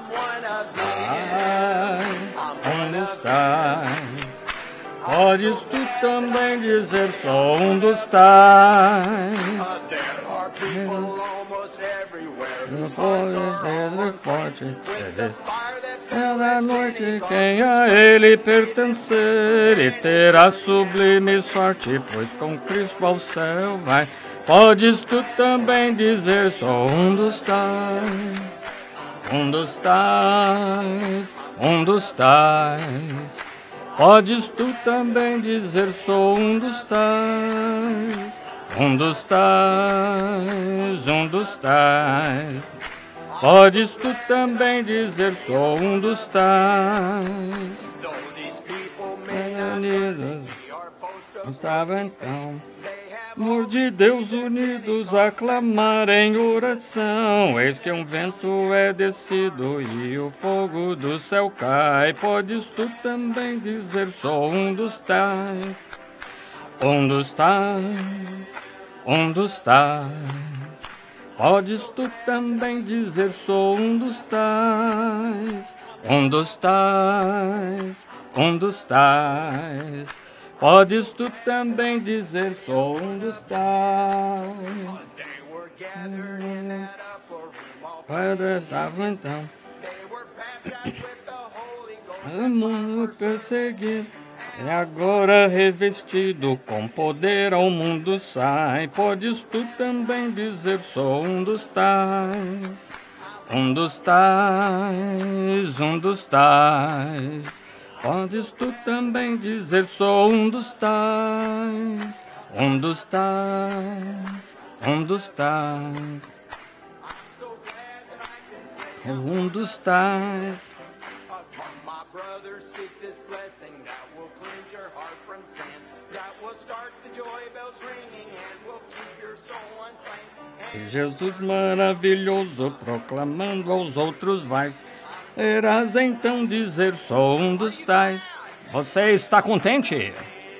Um dos tais. Podes tu também dizer sou um dos tais. Não pode ser forte. É da noite quem a ele pertencer e terá sublime sorte, pois com Cristo ao céu vai. Podes tu também dizer sou um dos tais. Um dos tais, um dos tais. Podes tu também dizer sou um dos tais. Um dos tais, um dos tais. Podes tu também dizer sou um dos tais. Não sabe então. Amor de Deus unidos a clamar em oração. Eis que um vento é descido e o fogo do céu cai. Podes tu também dizer sou um dos tais. Um dos tais, um dos tais. Podes tu também dizer sou um dos tais. Um dos tais, um dos tais. Podes tu também dizer sou um dos tais. Estavam então o mundo perseguido e agora revestido com poder ao mundo sai. Podes tu também dizer sou um dos tais. Um dos tais, um dos tais. Podes tu também dizer sou um dos tais. Um dos tais, um dos tais. Um dos tais. E Jesus maravilhoso proclamando aos outros vais. Irás então dizer sou um dos tais. Você está contente?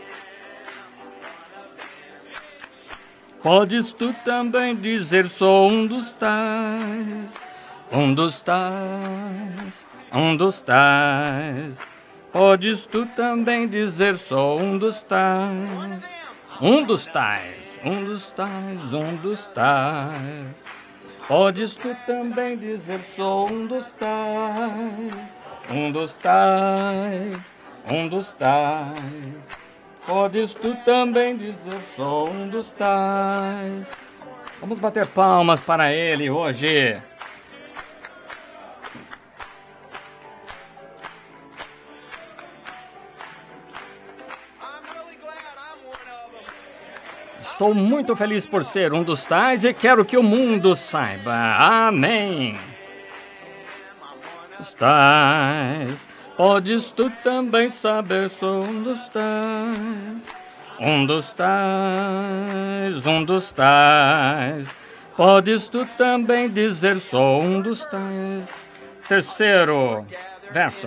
Podes tu também dizer sou um dos tais. Um dos tais, um dos tais. Podes tu também dizer sou um dos tais. Um dos tais, um dos tais, um dos tais. Podes tu também dizer sou um dos tais. Um dos tais, um dos tais. Podes tu também dizer sou um dos tais. Vamos bater palmas para ele hoje. Estou muito feliz por ser um dos tais e quero que o mundo saiba. Amém. Os tais. Podes tu também saber, sou um dos tais. Um dos tais, um dos tais. Podes tu também dizer, sou um dos tais. Terceiro verso.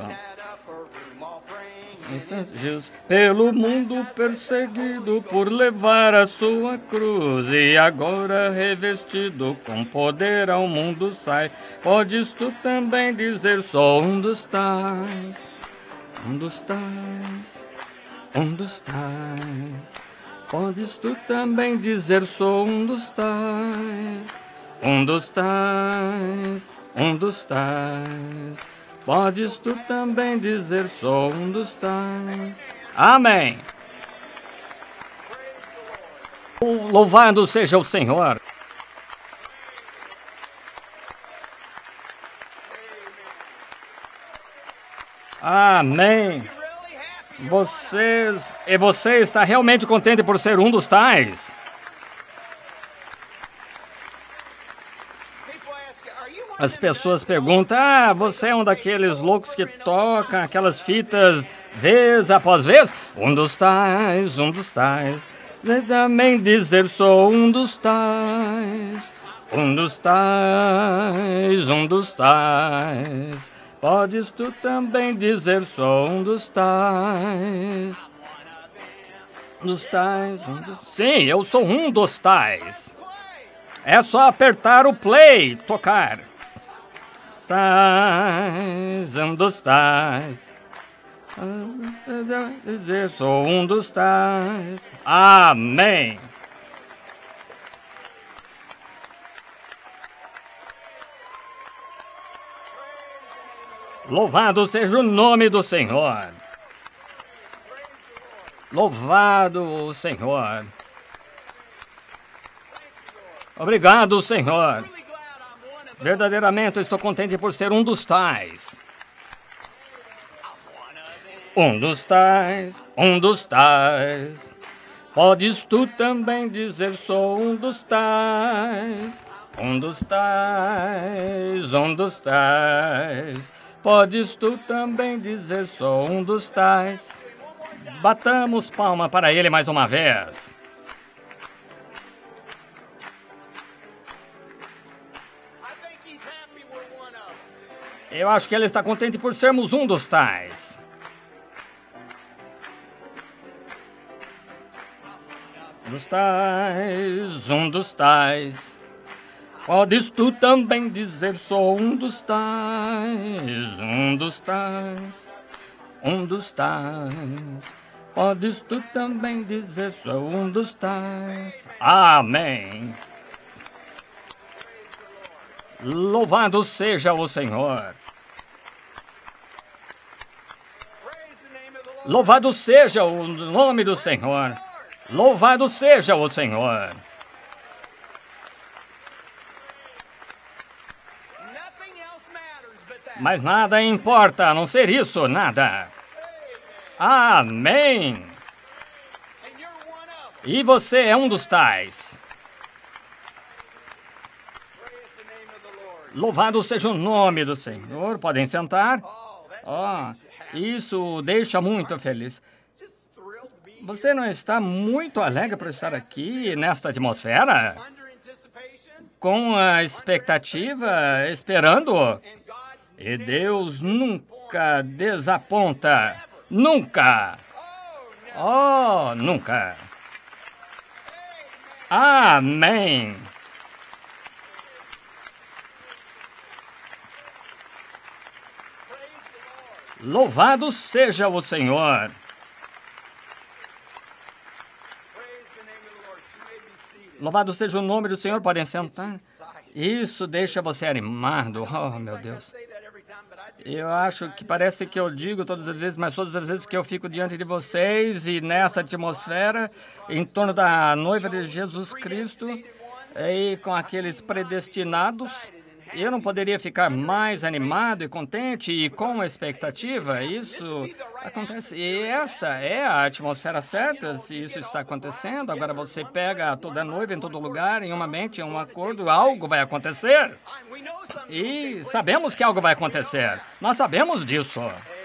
Jesus, pelo mundo perseguido por levar a sua cruz, e agora revestido com poder ao mundo sai. Podes tu também dizer, sou um dos tais. Um dos tais, um dos tais. Podes tu também dizer, sou um dos tais. Um dos tais, um dos tais. Podes tu também dizer, sou um dos tais. Amém. Louvado seja o Senhor. Amém. Você está realmente contente por ser um dos tais? As pessoas perguntam, você é um daqueles loucos que toca aquelas fitas vez após vez? Um dos tais, um dos tais. Também dizer, sou um dos tais. Um dos tais, um dos tais. Podes tu também dizer, sou um dos tais. Dos tais, um dos... Sim, eu sou um dos tais. É só apertar o play, tocar. tais, um dos tais. Dizer, sou um dos tais. Amém. Louvado seja o nome do Senhor. Louvado o Senhor. Obrigado, Senhor. Verdadeiramente eu estou contente por ser um dos tais. Um dos tais, um dos tais. Podes tu também dizer, sou um dos tais. Um dos tais, um dos tais. Podes tu também dizer, sou um dos tais. Batamos palma para ele mais uma vez. Eu acho que ele está contente por sermos um dos tais. Dos tais, um dos tais. Podes tu também dizer, sou um dos tais, um dos tais, um dos tais. Podes tu também dizer, sou um dos tais. Amém. Louvado seja o Senhor. Louvado seja o nome do Senhor. Louvado seja o Senhor. Mas nada importa, a não ser isso, nada. Amém. E você é um dos tais. Louvado seja o nome do Senhor. Podem sentar. Isso deixa muito feliz. Você não está muito alegre por estar aqui nesta atmosfera? Com a expectativa, esperando? E Deus nunca desaponta. Nunca. Oh, nunca. Amém. Louvado seja o Senhor. Louvado seja o nome do Senhor. Podem sentar. Isso deixa você animado. Oh, meu Deus. Eu acho que parece que eu digo todas as vezes, mas todas as vezes que eu fico diante de vocês e nessa atmosfera, em torno da noiva de Jesus Cristo, e com aqueles predestinados, eu não poderia ficar mais animado e contente e com expectativa. Isso acontece. E esta é a atmosfera certa, se isso está acontecendo. Agora você pega toda a noiva em todo lugar, em uma mente, em um acordo, algo vai acontecer. E sabemos que algo vai acontecer. Nós sabemos disso.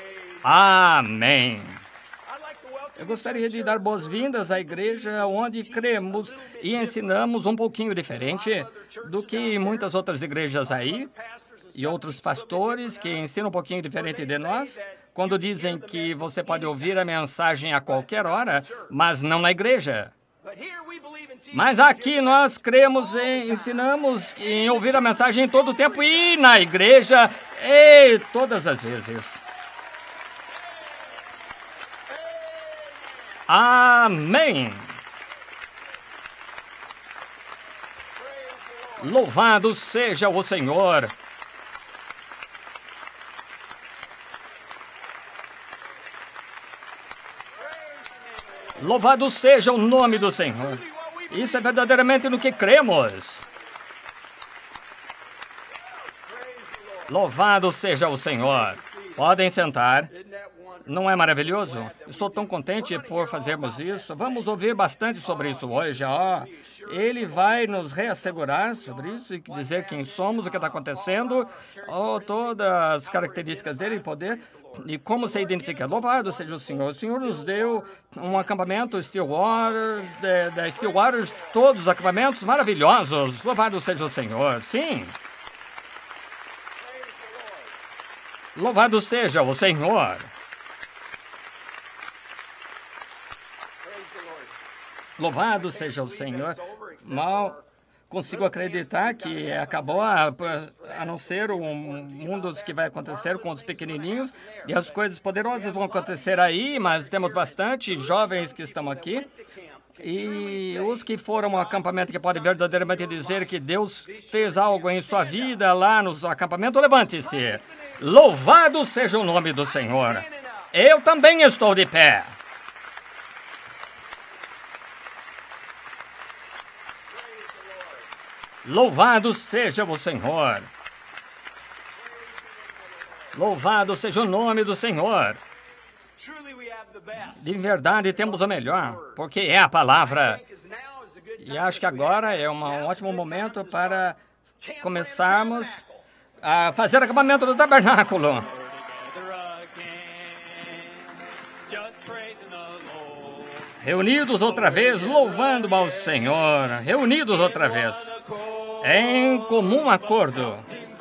Amém. Eu gostaria de dar boas-vindas à igreja onde cremos e ensinamos um pouquinho diferente do que muitas outras igrejas aí e outros pastores que ensinam um pouquinho diferente de nós, quando dizem que você pode ouvir a mensagem a qualquer hora, mas não na igreja. Mas aqui nós cremos e ensinamos em ouvir a mensagem todo o tempo e na igreja e todas as vezes. Amém. Louvado seja o Senhor. Louvado seja o nome do Senhor. Isso é verdadeiramente no que cremos. Louvado seja o Senhor. Podem sentar. Não é maravilhoso? Estou tão contente por fazermos isso. Vamos ouvir bastante sobre isso hoje. Ele vai nos reassegurar sobre isso e dizer quem somos, o que está acontecendo, todas as características dele e poder e como se identifica. Louvado seja o Senhor. O Senhor nos deu um acampamento Stillwater, da Stillwaters, todos os acampamentos maravilhosos. Louvado seja o Senhor. Sim. Louvado seja o Senhor. Louvado seja o Senhor. consigo acreditar que acabou, a não ser um mundo que vai acontecer com os pequenininhos, e as coisas poderosas vão acontecer aí, mas temos bastante jovens que estão aqui. E os que foram ao acampamento que podem verdadeiramente dizer que Deus fez algo em sua vida lá no acampamento, levante-se. Louvado seja o nome do Senhor. Eu também estou de pé. Louvado seja o Senhor. Louvado seja o nome do Senhor. De verdade, temos o melhor, porque é a palavra. E acho que agora é um ótimo momento para começarmos a fazer acampamento do tabernáculo. Reunidos outra vez, louvando ao Senhor. Reunidos outra vez, em comum acordo.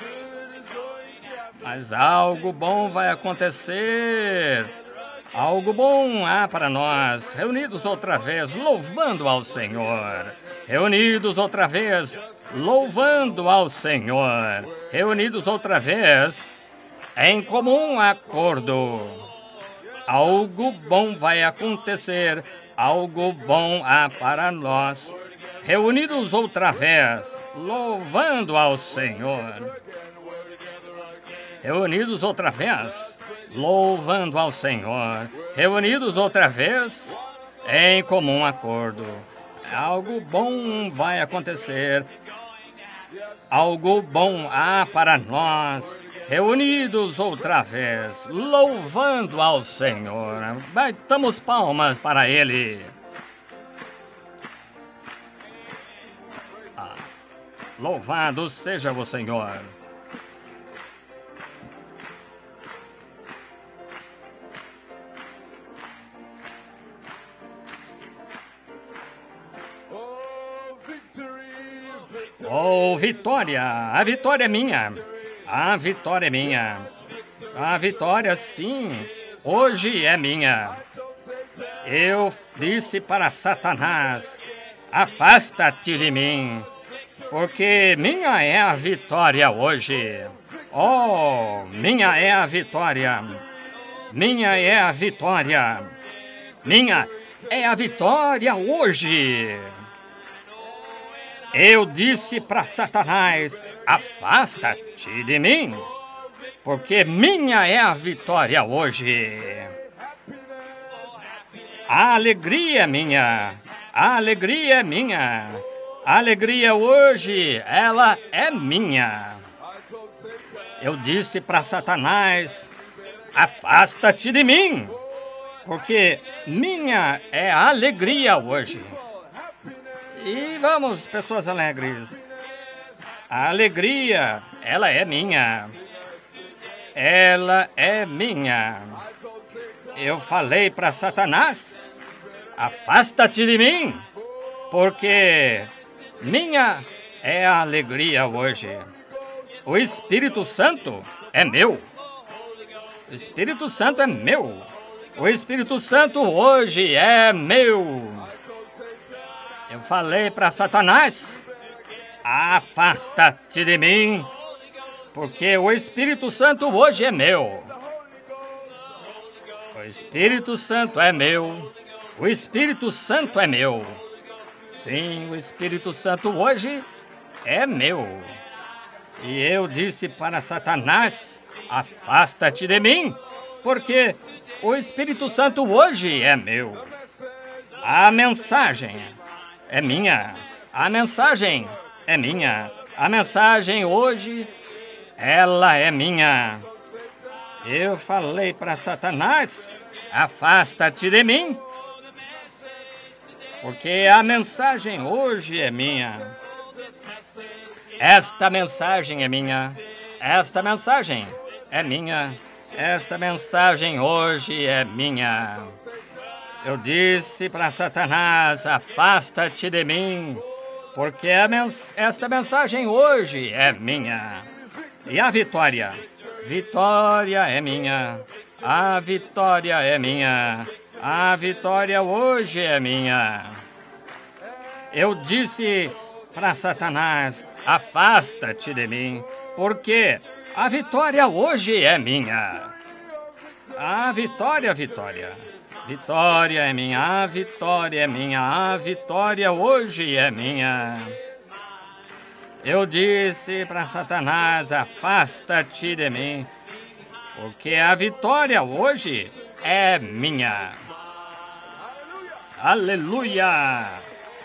Mas algo bom vai acontecer. Algo bom há para nós. Reunidos outra vez, louvando ao Senhor. Reunidos outra vez, louvando ao Senhor. Reunidos outra vez, em comum acordo. Algo bom vai acontecer. Algo bom há para nós. Reunidos outra vez, louvando ao Senhor. Reunidos outra vez, louvando ao Senhor. Reunidos outra vez, em comum acordo. Algo bom vai acontecer. Algo bom há para nós. Reunidos outra vez, louvando ao Senhor. Batamos palmas para Ele. Louvado seja o Senhor. Oh, vitória! A vitória é minha! A vitória é minha! A vitória, sim, hoje é minha! Eu disse para Satanás, afasta-te de mim, porque minha é a vitória hoje! Oh, minha é a vitória! Minha é a vitória! Minha é a vitória hoje! Eu disse para Satanás, afasta-te de mim, porque minha é a vitória hoje. A alegria é minha, a alegria é minha, a alegria hoje, ela é minha. Eu disse para Satanás, afasta-te de mim, porque minha é a alegria hoje. E vamos, pessoas alegres. A alegria, ela é minha. Ela é minha. Eu falei para Satanás, afasta-te de mim, porque minha é a alegria hoje. O Espírito Santo é meu. O Espírito Santo é meu. O Espírito Santo hoje é meu. Eu falei para Satanás, afasta-te de mim, porque o Espírito Santo hoje é meu. O Espírito Santo é meu. O Espírito Santo é meu. Sim, o Espírito Santo hoje é meu. E eu disse para Satanás, afasta-te de mim, porque o Espírito Santo hoje é meu. A mensagem é minha. A mensagem é minha. A mensagem hoje, ela é minha. Eu falei para Satanás, afasta-te de mim, porque a mensagem hoje é minha. Esta mensagem é minha. Esta mensagem é minha. Esta mensagem hoje é minha. Eu disse para Satanás, afasta-te de mim, porque esta mensagem hoje é minha. E a vitória? Vitória é minha. A vitória é minha. A vitória hoje é minha. Eu disse para Satanás: afasta-te de mim, porque a vitória hoje é minha. A vitória, vitória. Vitória é minha, a vitória é minha, a vitória hoje é minha. Eu disse para Satanás: afasta-te de mim, porque a vitória hoje é minha. Aleluia!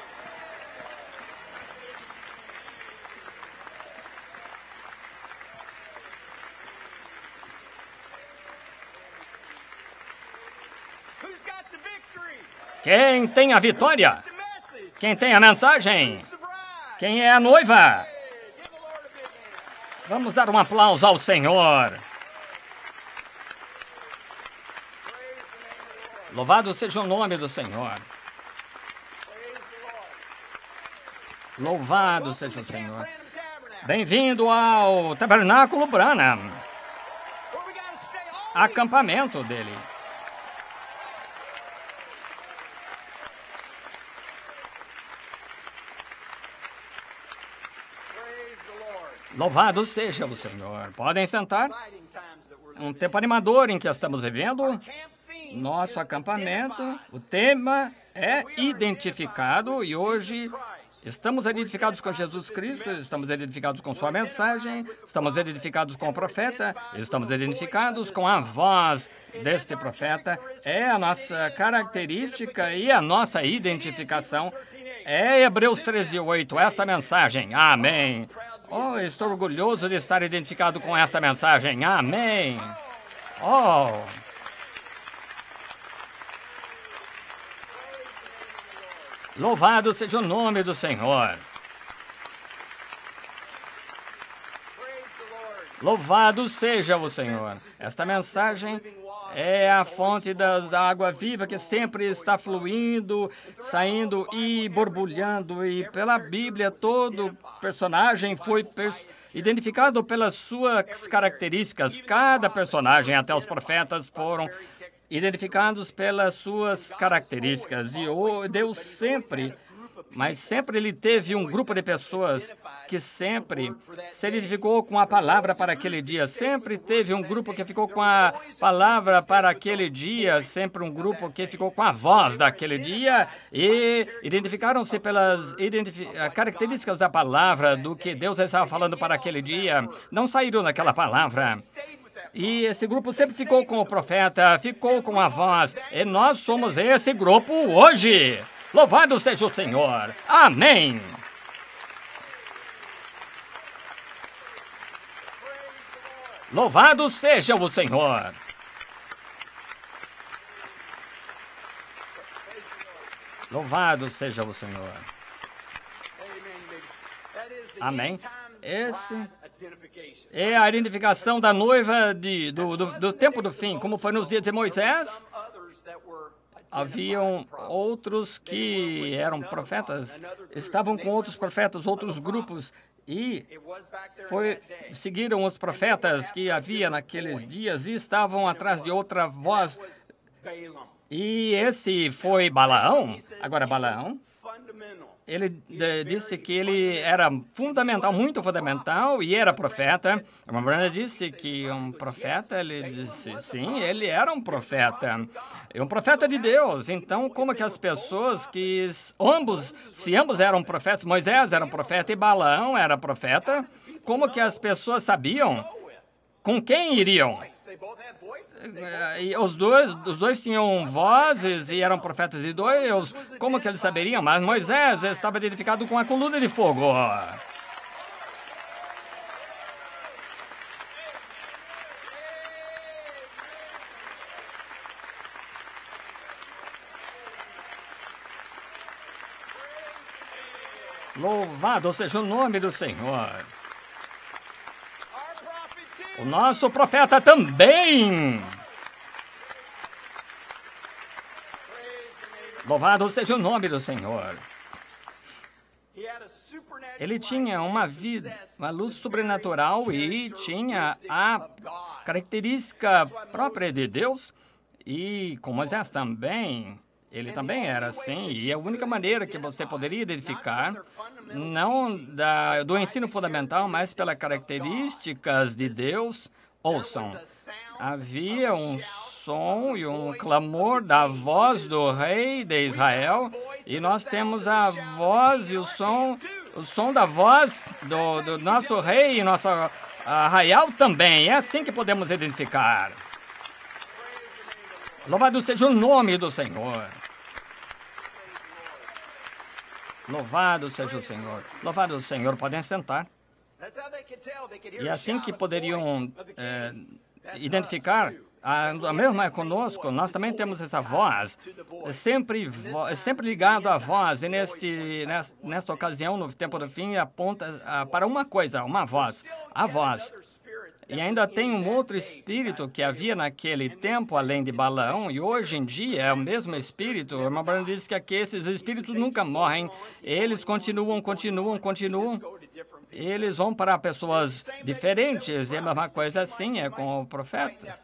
Quem tem a vitória? Quem tem a mensagem? Quem é a noiva? Vamos dar um aplauso ao Senhor. Louvado seja o nome do Senhor. Louvado seja o Senhor. Bem-vindo ao Tabernáculo Branham. Acampamento dele. Louvado seja o Senhor. Podem sentar. Um tempo animador em que estamos vivendo. Nosso acampamento, o tema é identificado e hoje estamos identificados com Jesus Cristo, estamos identificados com sua mensagem, estamos identificados com o profeta, estamos identificados com a voz deste profeta. É a nossa característica e a nossa identificação. É Hebreus 13:8, esta mensagem. Amém. Oh, estou orgulhoso de estar identificado com esta mensagem. Amém. Oh. Louvado seja o nome do Senhor. Louvado seja o Senhor. Esta mensagem é a fonte das águas vivas que sempre está fluindo, saindo e borbulhando. E pela Bíblia, todo personagem foi identificado pelas suas características. Cada personagem, até os profetas, foram identificados pelas suas características. E Deus sempre, mas sempre ele teve um grupo de pessoas que sempre se identificou com a palavra para aquele dia. Sempre teve um grupo que ficou com a palavra para aquele dia. Sempre um grupo que ficou com a voz daquele dia. E identificaram-se pelas características da palavra, do que Deus estava falando para aquele dia. Não saíram daquela palavra. E esse grupo sempre ficou com o profeta, ficou com a voz. E nós somos esse grupo hoje. Louvado seja o Senhor. Amém. Louvado seja o Senhor. Louvado seja o Senhor. Amém. Esse é a identificação da noiva do tempo do fim, como foi nos dias de Moisés. Haviam outros que eram profetas, estavam com outros profetas, outros grupos, e seguiram os profetas que havia naqueles dias e estavam atrás de outra voz. E esse foi Balaão. Agora, Balaão, ele disse que ele era fundamental, muito fundamental, e era profeta. A Brana disse que um profeta, ele disse, sim, ele era um profeta. É um profeta de Deus. Então, como que as pessoas que se ambos eram profetas, Moisés era um profeta e Balaão era profeta, como que as pessoas sabiam com quem iriam? E os dois tinham vozes e eram profetas de Deus. Como que eles saberiam? Mas Moisés estava identificado com a coluna de fogo. Louvado seja o nome do Senhor. O nosso profeta também. Louvado seja o nome do Senhor. Ele tinha uma luz sobrenatural e tinha a característica própria de Deus. E com Moisés também, Ele também era assim, e a única maneira que você poderia identificar, não do ensino fundamental, mas pelas características de Deus, ouçam, havia um som e um clamor da voz do rei de Israel, e nós temos a voz e o som da voz do nosso rei e nosso arraial também. É assim que podemos identificar. Louvado seja o nome do Senhor. Louvado seja o Senhor. Louvado o Senhor. Podem sentar. E assim que poderiam identificar, a mesma é conosco, nós também temos essa voz, sempre ligado à voz, e nesta ocasião, no tempo do fim, aponta para uma coisa, uma voz, a voz. E ainda tem um outro espírito que havia naquele tempo, além de Balaão, e hoje em dia é o mesmo espírito. O irmão Branham diz que esses espíritos nunca morrem, eles continuam. Eles vão para pessoas diferentes, e a mesma coisa assim é com o profeta.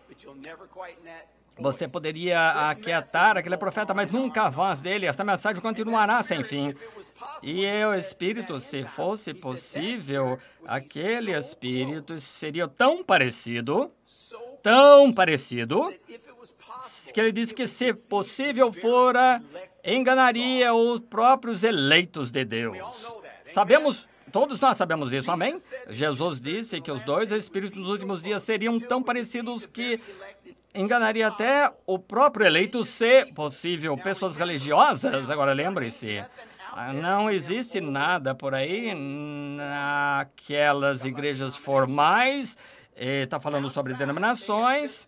Você poderia aquietar aquele profeta, mas nunca a voz dele, essa mensagem continuará sem fim. E o Espírito, se fosse possível, aquele Espírito seria tão parecido, que ele disse que, se possível fora, enganaria os próprios eleitos de Deus. Todos nós sabemos isso, amém? Jesus disse que os dois Espíritos nos últimos dias seriam tão parecidos que enganaria até o próprio eleito, se possível. Pessoas religiosas, agora lembre-se, não existe nada por aí naquelas igrejas formais, está falando sobre denominações.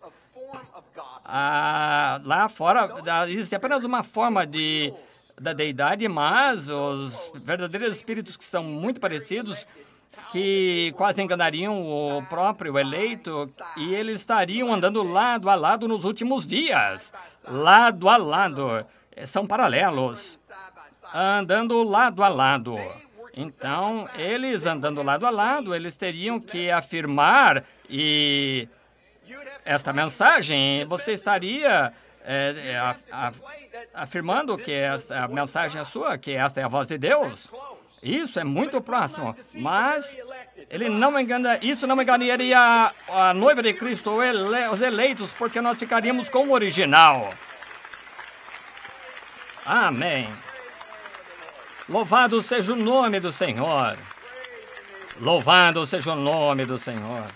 Lá fora existe apenas uma forma da deidade, mas os verdadeiros espíritos que são muito parecidos, que quase enganariam o próprio eleito, e eles estariam andando lado a lado nos últimos dias. Lado a lado. São paralelos. Andando lado a lado. Então, eles andando lado a lado, eles teriam que afirmar esta mensagem. Você estaria afirmando que esta mensagem é sua, que esta é a voz de Deus. Isso é muito próximo, mas isso não enganaria a noiva de Cristo, os eleitos, porque nós ficaríamos com o original. Amém. Louvado seja o nome do Senhor. Louvado seja o nome do Senhor.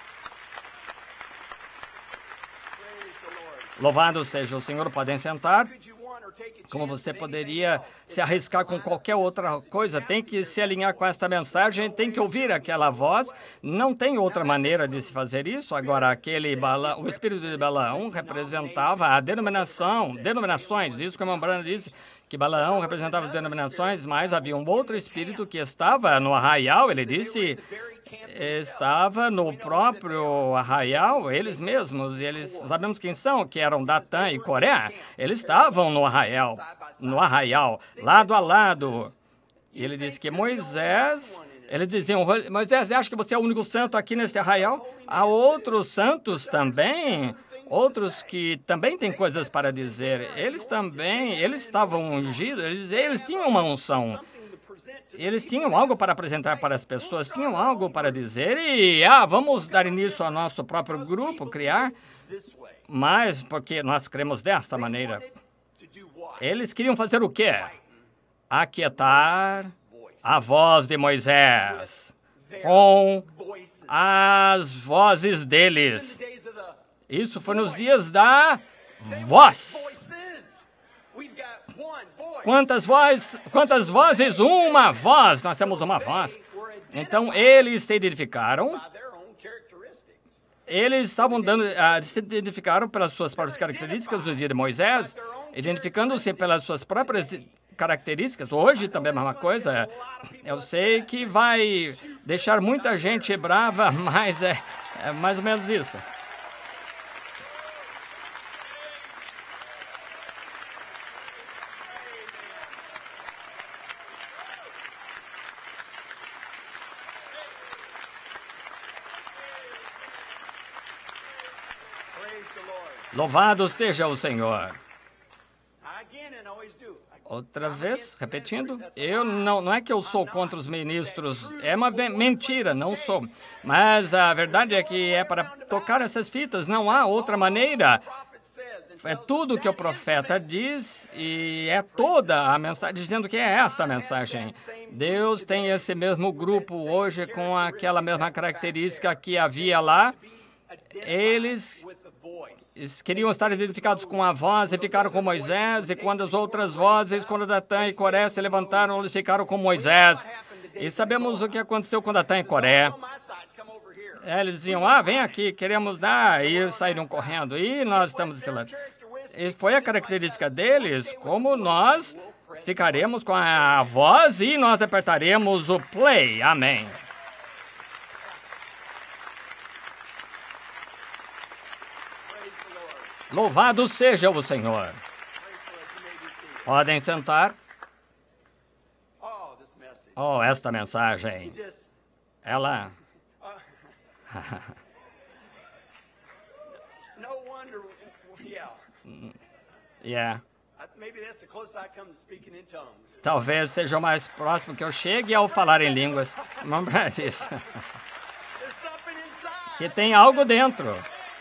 Louvado seja o Senhor. Podem sentar. Como você poderia se arriscar com qualquer outra coisa, tem que se alinhar com esta mensagem, tem que ouvir aquela voz, não tem outra maneira de se fazer isso. Agora, o espírito de Balaão representava a denominações, isso que o irmão Branham disse, que Balaão representava as denominações, mas havia um outro espírito que estava no arraial, ele disse, estava no próprio arraial, eles mesmos, e eles sabemos quem são, que eram Datã e Coré, eles estavam no arraial, lado a lado. E ele disse que eles diziam, Moisés, acha que você é o único santo aqui nesse arraial? Há outros santos também, outros que também têm coisas para dizer. Eles estavam ungidos, eles tinham uma unção. Eles tinham algo para apresentar para as pessoas, tinham algo para dizer e, vamos dar início ao nosso próprio grupo, criar, mas porque nós cremos desta maneira. Eles queriam fazer o quê? Aquietar a voz de Moisés com as vozes deles. Isso foi nos dias da voz. Quantas vozes? Uma voz. Nós temos uma voz. Então, eles se identificaram. Eles se identificaram pelas suas próprias características no dia de Moisés, identificando-se pelas suas próprias características. Hoje também é a mesma coisa. Eu sei que vai deixar muita gente brava, mas é mais ou menos isso. Louvado seja o Senhor. Outra vez, repetindo, eu não é que eu sou contra os ministros, é uma mentira, não sou. Mas a verdade é que é para tocar essas fitas, não há outra maneira. É tudo o que o profeta diz e é toda a mensagem, dizendo que é esta a mensagem. Deus tem esse mesmo grupo hoje com aquela mesma característica que havia lá. Eles queriam estar identificados com a voz e ficaram com Moisés, e quando as outras vozes, quando Datã e Coré se levantaram, eles ficaram com Moisés. E sabemos o que aconteceu com Datã e Coré. Eles diziam, vem aqui, queremos dar, e saíram correndo, e nós estamos desse lado. E foi a característica deles, como nós ficaremos com a voz e nós apertaremos o play. Amém. Louvado seja o Senhor. Podem sentar. Oh, esta mensagem. Ela... Talvez seja o mais próximo que eu chegue ao falar em línguas. Não é isso. Que tem algo dentro.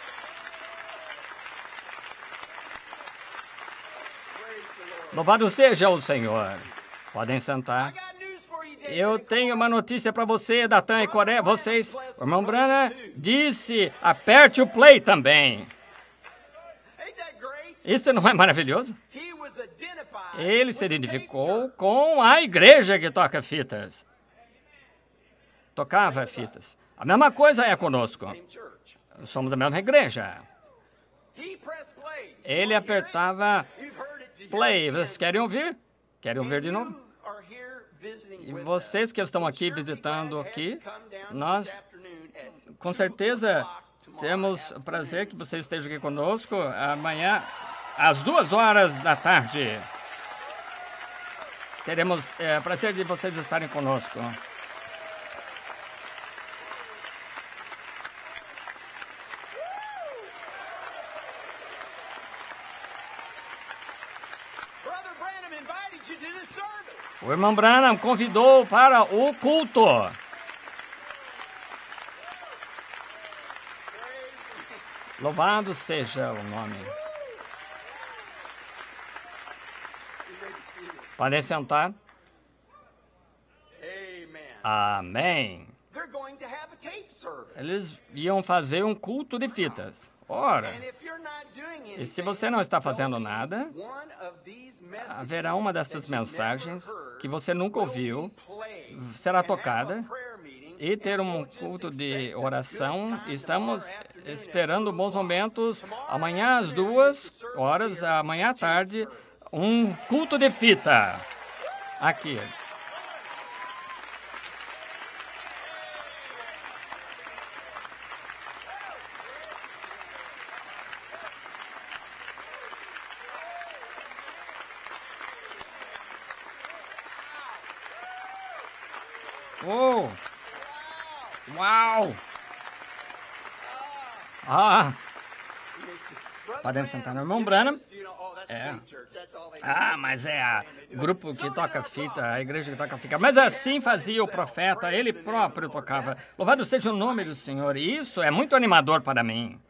Louvado seja o Senhor. Podem sentar. Eu tenho uma notícia para você, Datã e Coré. Vocês, o irmão Branham disse, aperte o play também. Isso não é maravilhoso? Ele se identificou com a igreja que toca fitas. Tocava fitas. A mesma coisa é conosco. Somos a mesma igreja. Ele apertava play. Vocês querem ouvir? Querem ouvir de novo? E vocês que estão aqui visitando aqui, nós, com certeza, temos o prazer que vocês estejam aqui conosco amanhã, às 14h. Teremos prazer de vocês estarem conosco. O irmão Branham convidou para o culto. Louvado seja o nome. Podem sentar. Amém. Eles iam fazer um culto de fitas. Ora, e se você não está fazendo nada, haverá uma dessas mensagens que você nunca ouviu, será tocada, e ter um culto de oração. Estamos esperando bons momentos. Amanhã às 2h, amanhã à tarde, um culto de fita. Aqui. Oh! Uau! Podemos sentar no irmão Branham. Mas é o grupo que toca fita, a igreja que toca fita. Mas assim fazia o profeta, ele próprio tocava. Louvado seja o nome do Senhor. E isso é muito animador para mim.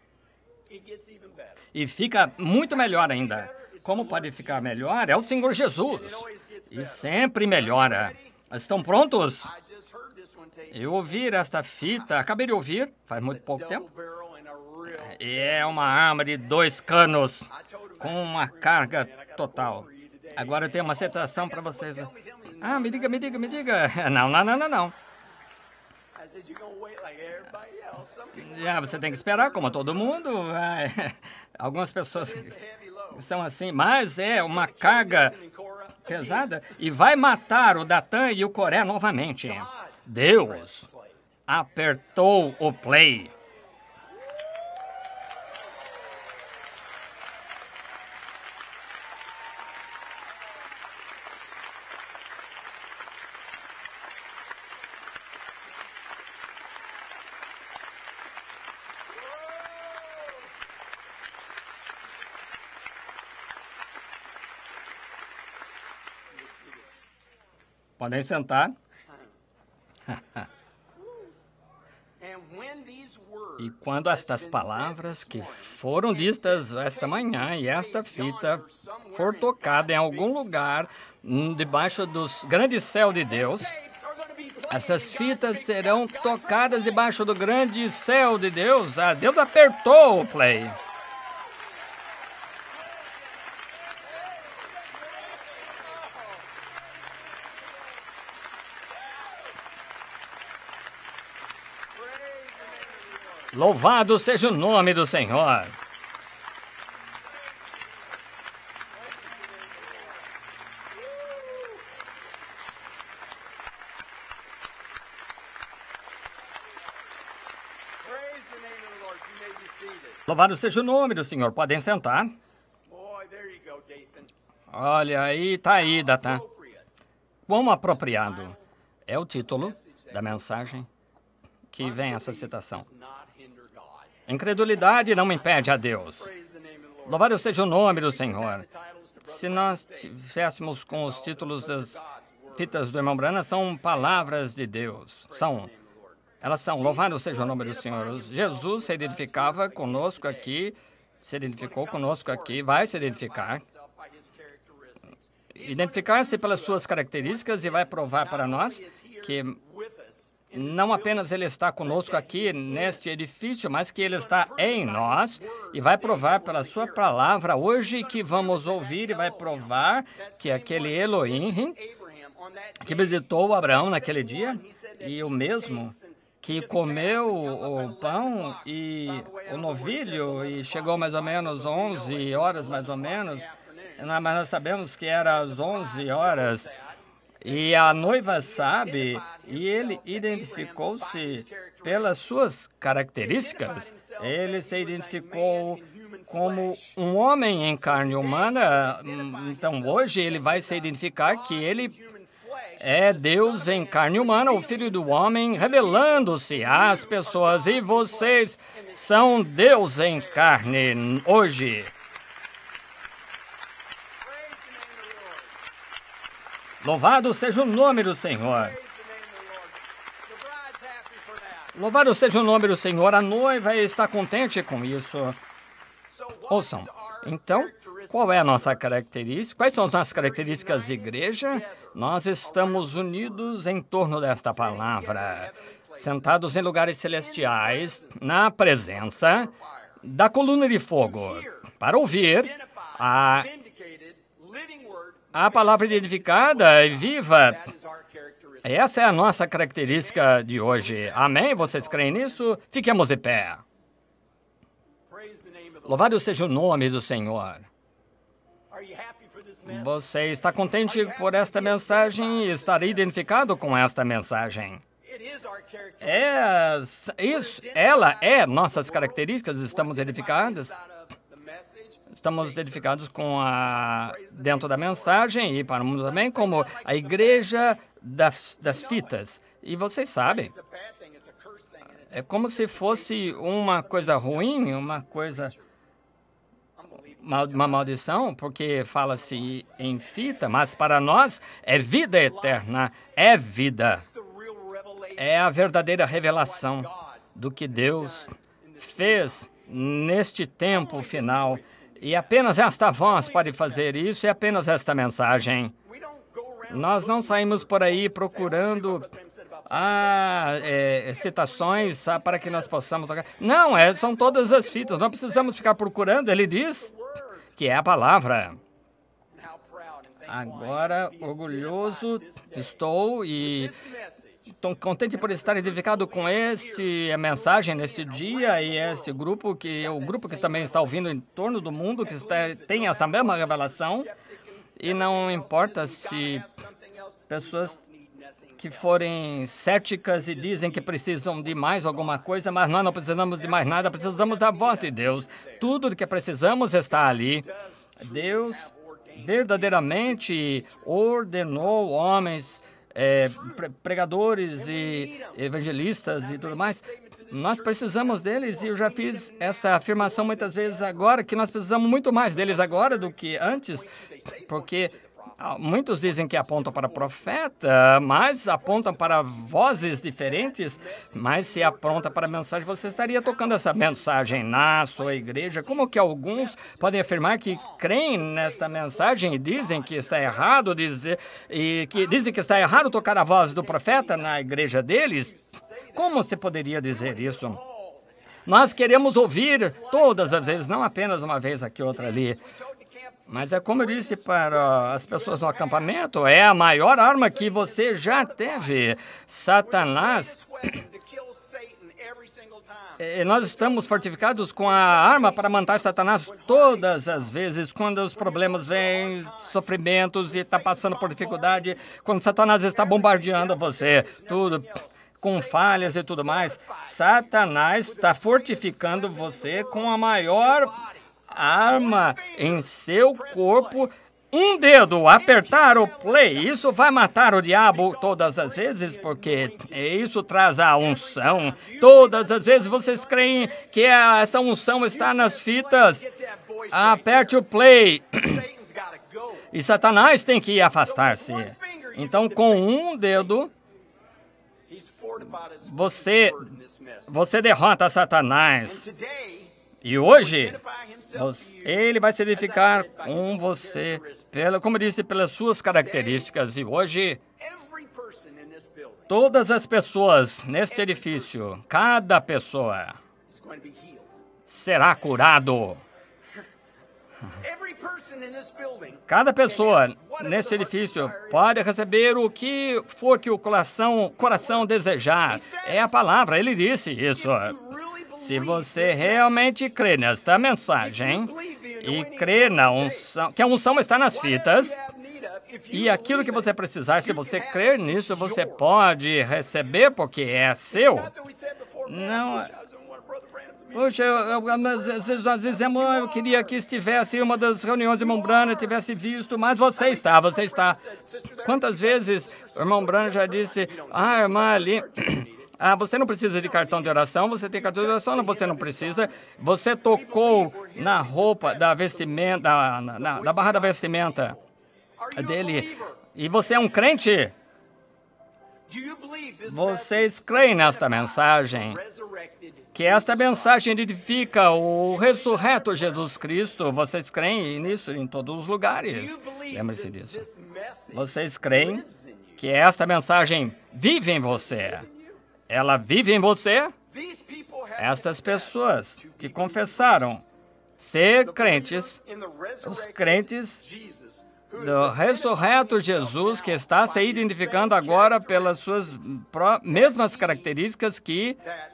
E fica muito melhor ainda. Como pode ficar melhor? É o Senhor Jesus. E sempre melhora. Estão prontos? Eu ouvi esta fita, acabei de ouvir, faz muito pouco tempo. É uma arma de 2 canos, com uma carga total. Agora eu tenho uma situação para vocês. Me diga. Não. Você tem que esperar, como todo mundo. Algumas pessoas são assim, mas é uma carga pesada e vai matar o Datã e o Coré novamente. Deus apertou o play. Podem sentar. E quando estas palavras que foram ditas esta manhã e esta fita for tocada em algum lugar debaixo dos grandes céus de Deus, essas fitas serão tocadas debaixo do grande céu de Deus. Deus apertou o play. Louvado seja o nome do Senhor. Louvado seja o nome do Senhor. Podem sentar. Olha, aí está aí, Dathan. Quão apropriado é o título da mensagem que vem essa citação. Incredulidade não impede a Deus. Louvado seja o nome do Senhor. Se nós tivéssemos com os títulos das fitas do irmão Branham, são palavras de Deus. Elas são, louvado seja o nome do Senhor. Jesus se identificava conosco aqui, se identificou conosco aqui, vai se identificar. Identificar-se pelas suas características e vai provar para nós que não apenas Ele está conosco aqui neste edifício, mas que Ele está em nós e vai provar pela sua palavra hoje que vamos ouvir e vai provar que aquele Elohim que visitou Abraão naquele dia e o mesmo que comeu o pão e o novilho e chegou mais ou menos 11 horas mais ou menos, mas nós sabemos que era às 11 horas. E a noiva sabe, e ele identificou-se pelas suas características. Ele se identificou como um homem em carne humana. Então, hoje, ele vai se identificar que ele é Deus em carne humana, o Filho do Homem, revelando-se às pessoas. E vocês são Deus em carne hoje. Louvado seja o nome do Senhor. Louvado seja o nome do Senhor. A noiva está contente com isso. Ouçam. Então, qual é a nossa característica? Quais são as nossas características de igreja? Nós estamos unidos em torno desta palavra, sentados em lugares celestiais, na presença da coluna de fogo, para ouvir a palavra identificada e viva. Essa é a nossa característica de hoje. Amém? Vocês creem nisso? Fiquemos de pé. Louvado seja o nome do Senhor. Você está contente por esta mensagem e estar identificado com esta mensagem? Ela é nossas características, estamos edificados. Estamos edificados dentro da mensagem e para o mundo também como a igreja das fitas. E vocês sabem, é como se fosse uma coisa ruim, uma maldição, porque fala-se em fita, mas para nós é vida eterna, é vida. É a verdadeira revelação do que Deus fez neste tempo final. E apenas esta voz pode fazer isso, e apenas esta mensagem. Nós não saímos por aí procurando citações para que nós possamos tocar. Não, são todas as fitas, não precisamos ficar procurando. Ele diz que é a palavra. Agora, orgulhoso estou e estou contente por estar identificado com a mensagem nesse dia e esse grupo o grupo que também está ouvindo em torno do mundo, que tem essa mesma revelação. E não importa se pessoas que forem céticas e dizem que precisam de mais alguma coisa, mas nós não precisamos de mais nada, precisamos da voz de Deus. Tudo o que precisamos está ali. Deus verdadeiramente ordenou homens, pregadores e evangelistas e tudo mais. Nós precisamos deles, e eu já fiz essa afirmação muitas vezes agora, que nós precisamos muito mais deles agora do que antes, porque Muitos dizem que apontam para profeta, mas apontam para vozes diferentes. Mas se aponta para a mensagem, você estaria tocando essa mensagem na sua igreja. Como que alguns podem afirmar que creem nesta mensagem e dizem que está errado dizem que está errado tocar a voz do profeta na igreja deles? Como se poderia dizer isso? Nós queremos ouvir todas as vezes, não apenas uma vez aqui, outra ali. Mas é como eu disse para as pessoas no acampamento, é a maior arma que você já teve. Satanás. Nós estamos fortificados com a arma para matar Satanás todas as vezes, quando os problemas vêm, sofrimentos e está passando por dificuldade, quando Satanás está bombardeando você, tudo com falhas e tudo mais. Satanás está fortificando você com a maior arma em seu corpo. Um dedo, apertar o play, isso vai matar o diabo todas as vezes, porque isso traz a unção. Todas as vezes vocês creem que essa unção está nas fitas. Aperte o play. E Satanás tem que afastar-se. Então, com um dedo, você derrota Satanás. E hoje, ele vai se identificar com você, como eu disse, pelas suas características. E hoje, todas as pessoas neste edifício, cada pessoa, será curado. Cada pessoa nesse edifício pode receber o que for que o coração desejar. É a palavra, ele disse isso. Se você realmente crê nesta mensagem e crê na unção, que a unção está nas fitas, e aquilo que você precisar, se você crer nisso, você pode receber porque é seu. Não. Puxa, às vezes eu queria que estivesse em uma das reuniões, irmão Branham, tivesse visto, mas você está. Quantas vezes o irmão Branham já disse, irmã ali... você não precisa de cartão de oração, você tem cartão de oração, não, você não precisa. Você tocou na roupa da vestimenta, na barra da vestimenta dele, e você é um crente? Vocês creem nesta mensagem? Que esta mensagem edifica o ressurreto Jesus Cristo. Vocês creem nisso em todos os lugares. Lembre-se disso. Vocês creem que esta mensagem vive em você? Ela vive em você? Estas pessoas que confessaram ser crentes, os crentes do ressurreto Jesus, que está se identificando agora pelas suas mesmas características que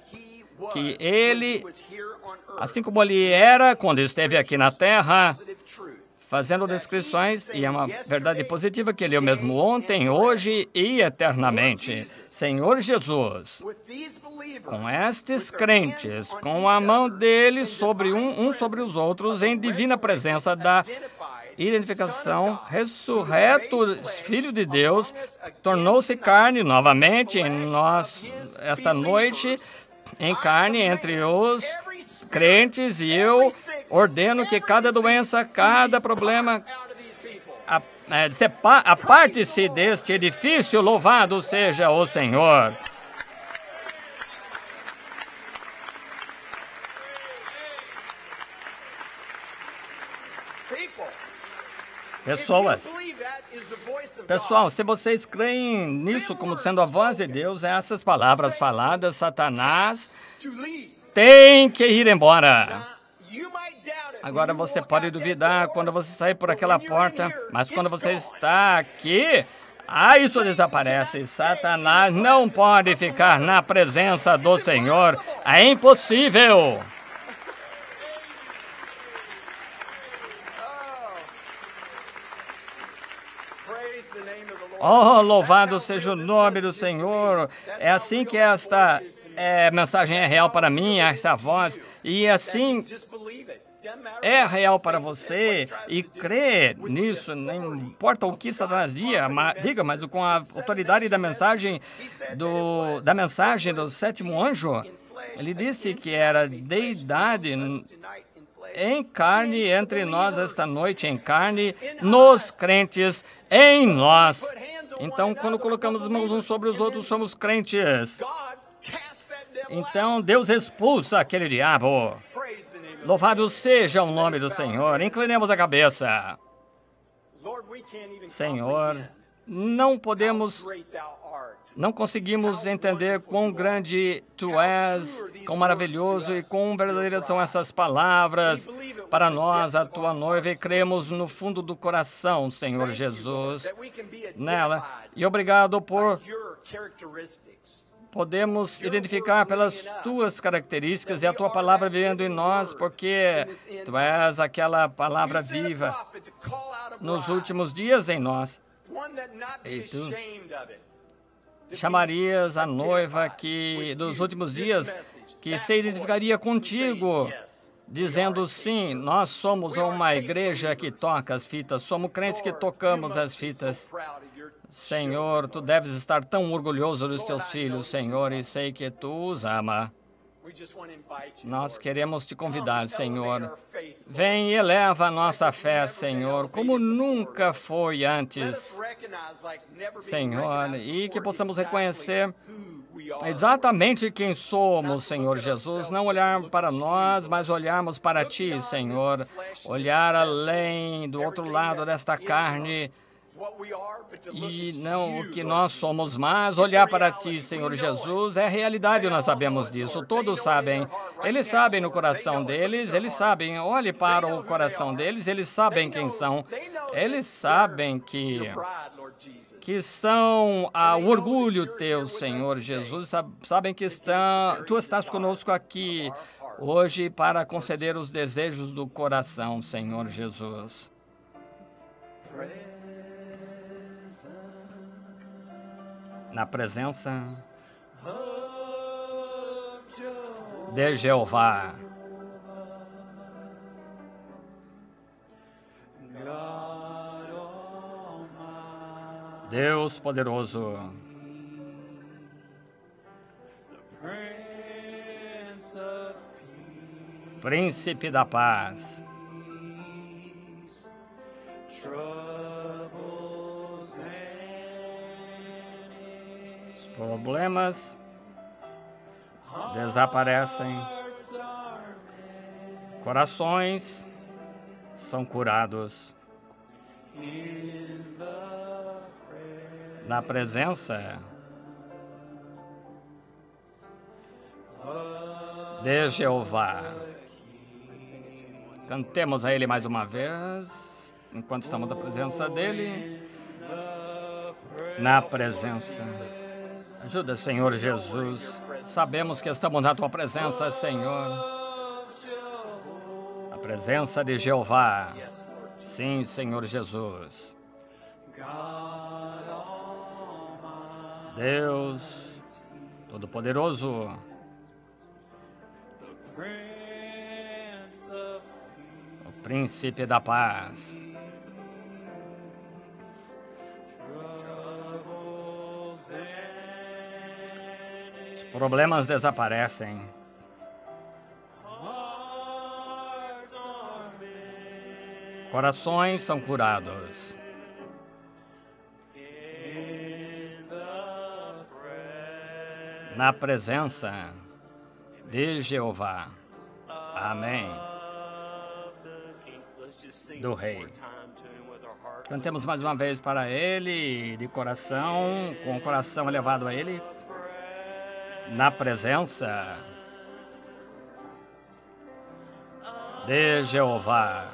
ele, assim como ele era quando esteve aqui na Terra, fazendo descrições, e é uma verdade positiva que ele é o mesmo ontem, hoje e eternamente. Senhor Jesus, com estes crentes, com a mão deles sobre sobre os outros, em divina presença da identificação, ressurreto Filho de Deus, tornou-se carne novamente em nós, esta noite, em carne entre os crentes, e eu ordeno que cada doença, cada problema, aparte-se deste edifício, louvado seja o Senhor. Pessoal, se vocês creem nisso como sendo a voz de Deus, essas palavras faladas, Satanás tem que ir embora. Agora você pode duvidar quando você sair por aquela porta, mas quando você está aqui, isso desaparece. Satanás não pode ficar na presença do Senhor. É impossível. Oh, louvado seja o nome do Senhor. É assim que esta mensagem é real para mim, essa voz. E assim é real para você. E crê nisso, não importa o que Satanás diga, mas com a autoridade da mensagem do sétimo anjo, ele disse que era deidade em carne entre nós esta noite, em carne, nos crentes, em nós. Então, quando colocamos as mãos uns sobre os outros, somos crentes. Então, Deus expulsa aquele diabo. Louvado seja o nome do Senhor. Inclinemos a cabeça. Senhor, não conseguimos entender quão grande Tu és, quão maravilhoso e quão verdadeiras são essas palavras para nós, a Tua noiva, e cremos no fundo do coração, Senhor Jesus, nela. E obrigado por podemos identificar pelas Tuas características e a Tua palavra vivendo em nós, porque Tu és aquela palavra viva nos últimos dias em nós. E Tu chamarias a noiva que dos últimos dias que se identificaria contigo, dizendo sim, nós somos uma igreja que toca as fitas, somos crentes que tocamos as fitas. Senhor, Tu deves estar tão orgulhoso dos Teus filhos, Senhor, e sei que Tu os ama. Nós queremos Te convidar, Senhor. Vem e eleva a nossa fé, Senhor, como nunca foi antes, Senhor, e que possamos reconhecer exatamente quem somos, Senhor Jesus. Não olhar para nós, mas olharmos para Ti, Senhor. Olhar além do outro lado desta carne, e não o que nós somos, mas olhar para Ti, Senhor Jesus, é realidade, nós sabemos disso, todos sabem, eles sabem no coração deles, eles sabem, olhe para o coração deles, eles sabem quem são, eles sabem que são o orgulho Teu, Senhor Jesus, sabem que Tu estás conosco aqui hoje para conceder os desejos do coração, Senhor Jesus. Na presença de Jeová. Deus poderoso. Príncipe da paz. Problemas desaparecem, corações são curados na presença de Jeová. Cantemos a Ele mais uma vez, enquanto estamos na presença dEle, na presença. Ajuda, Senhor Jesus. Sabemos que estamos na Tua presença, Senhor. A presença de Jeová. Sim, Senhor Jesus. Deus Todo-Poderoso. O Príncipe da Paz. Problemas desaparecem. Corações são curados. Na presença de Jeová. Amém. Do Rei. Cantemos mais uma vez para Ele, de coração, com o coração elevado a Ele. Na presença de Jeová.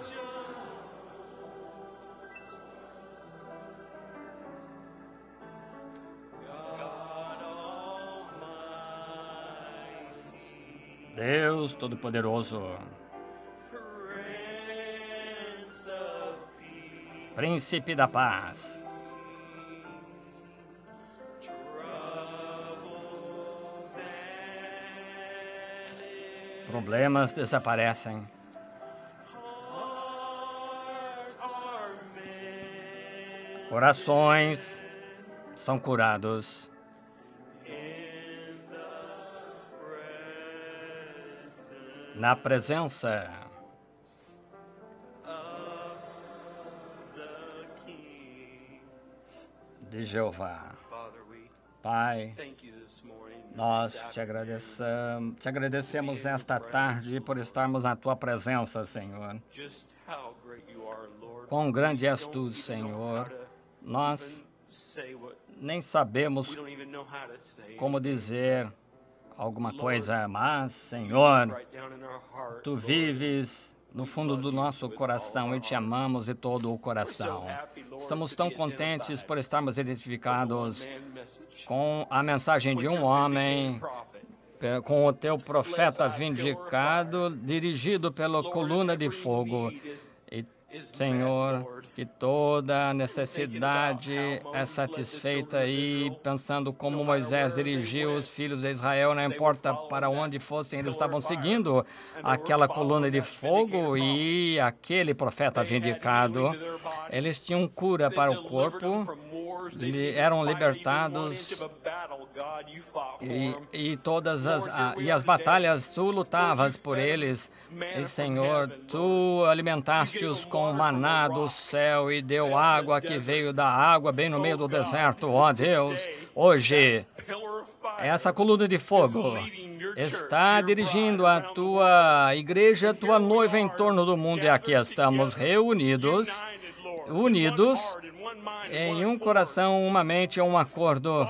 Deus Todo-Poderoso. Príncipe da Paz. Problemas desaparecem. Corações são curados. Na presença de Jeová. Pai, nós te agradecemos esta tarde por estarmos na Tua presença, Senhor. Quão grande és Tu, Senhor. Nós nem sabemos como dizer alguma coisa, mas, Senhor, Tu vives no fundo do nosso coração e te amamos de todo o coração. Estamos tão contentes por estarmos identificados com a mensagem de um homem, com o teu profeta vindicado, dirigido pela coluna de fogo. E, Senhor, que toda necessidade é satisfeita e pensando como Moisés dirigiu os filhos de Israel, não importa para onde fossem, eles estavam seguindo aquela coluna de fogo e aquele profeta vindicado. Eles tinham cura para o corpo, eram libertados e todas as batalhas tu lutavas por eles. E, Senhor, tu alimentaste-os com maná do céu e deu água que veio da água bem no meio do deserto. Ó Deus, hoje essa coluna de fogo está dirigindo a tua igreja, tua noiva em torno do mundo, e aqui estamos reunidos, unidos em um coração, uma mente, um acordo,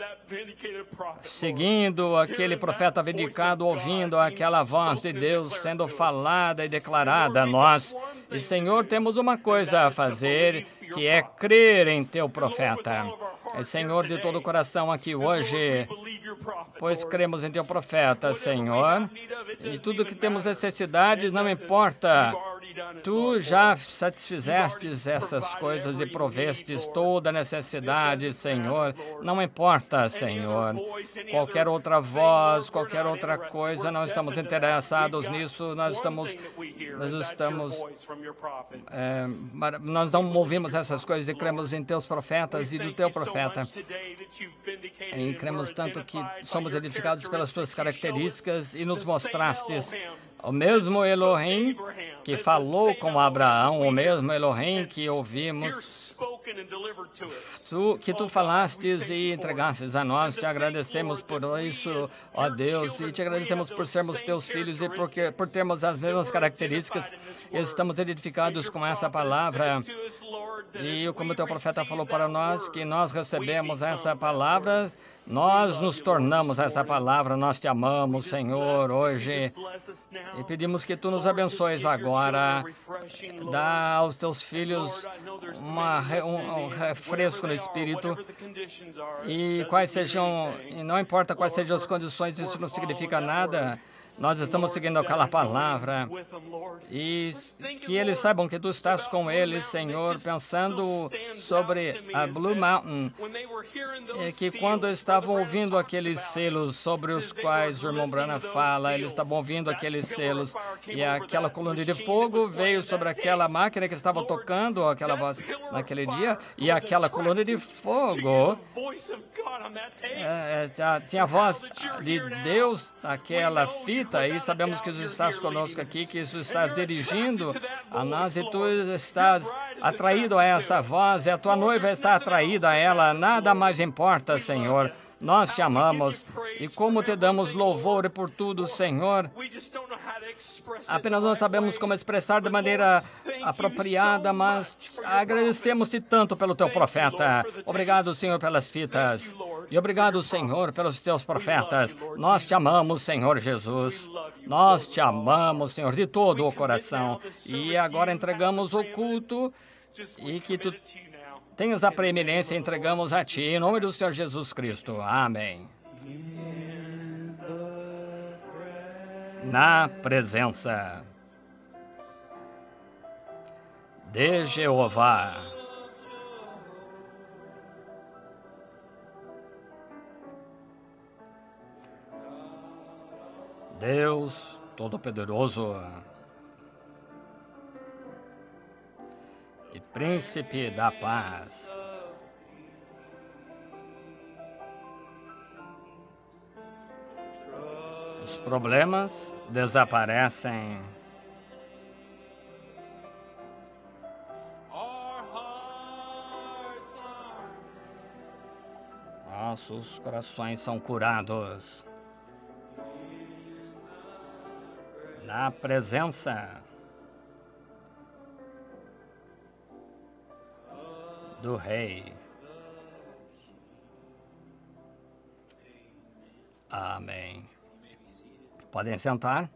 seguindo aquele profeta vindicado, ouvindo aquela voz de Deus sendo falada e declarada a nós. E, Senhor, temos uma coisa a fazer, que é crer em teu profeta. E, Senhor, de todo o coração aqui hoje, pois cremos em teu profeta, Senhor, e tudo que temos necessidades, não importa. Tu já satisfizestes essas coisas e provestes toda a necessidade, Senhor. Não importa, Senhor. Qualquer outra voz, qualquer outra coisa, não estamos interessados nisso. Nós não ouvimos essas coisas e cremos em teus profetas e do teu profeta. E cremos tanto que somos edificados pelas tuas características e nos mostrastes o mesmo Elohim que falou com Abraão, o mesmo Elohim que ouvimos, que tu falastes e entregastes a nós. Te agradecemos por isso, ó Deus, e te agradecemos por sermos teus filhos e por termos as mesmas características. Estamos edificados com essa palavra. E como o teu profeta falou para nós, que nós recebemos essa palavra, nós nos tornamos essa palavra. Nós te amamos, Senhor, hoje. E pedimos que tu nos abençoes agora. Dá aos teus filhos um refresco no espírito. E não importa quais sejam as condições, isso não significa nada. Nós estamos seguindo aquela palavra e que eles saibam que tu estás com eles, Senhor, pensando sobre a Blue Mountain, e que quando estavam ouvindo aqueles selos sobre os quais o irmão Branham fala, eles estavam ouvindo aqueles selos e aquela coluna de fogo veio sobre aquela máquina que estava tocando aquela voz naquele dia, e aquela coluna de fogo tinha a voz de Deus naquela fita. E sabemos que tu estás conosco aqui, que tu estás dirigindo a nós e tu estás atraído a essa voz e a tua noiva está atraída a ela. Nada mais importa, Senhor. Nós te amamos e como te damos louvor por tudo, Senhor. Apenas não sabemos como expressar de maneira apropriada, mas agradecemos-te tanto pelo teu profeta. Obrigado, Senhor, pelas fitas. E obrigado, Senhor, pelos teus profetas. Nós te amamos, Senhor Jesus. Nós te amamos, Senhor, de todo o coração. E agora entregamos o culto e que tu tenhas a preeminência, entregamos a ti, em nome do Senhor Jesus Cristo. Amém. Na presença de Jeová. Deus Todo-Poderoso e Príncipe da Paz, os problemas desaparecem. nossos corações são curados. Na presença do Rei. Amém. Podem sentar.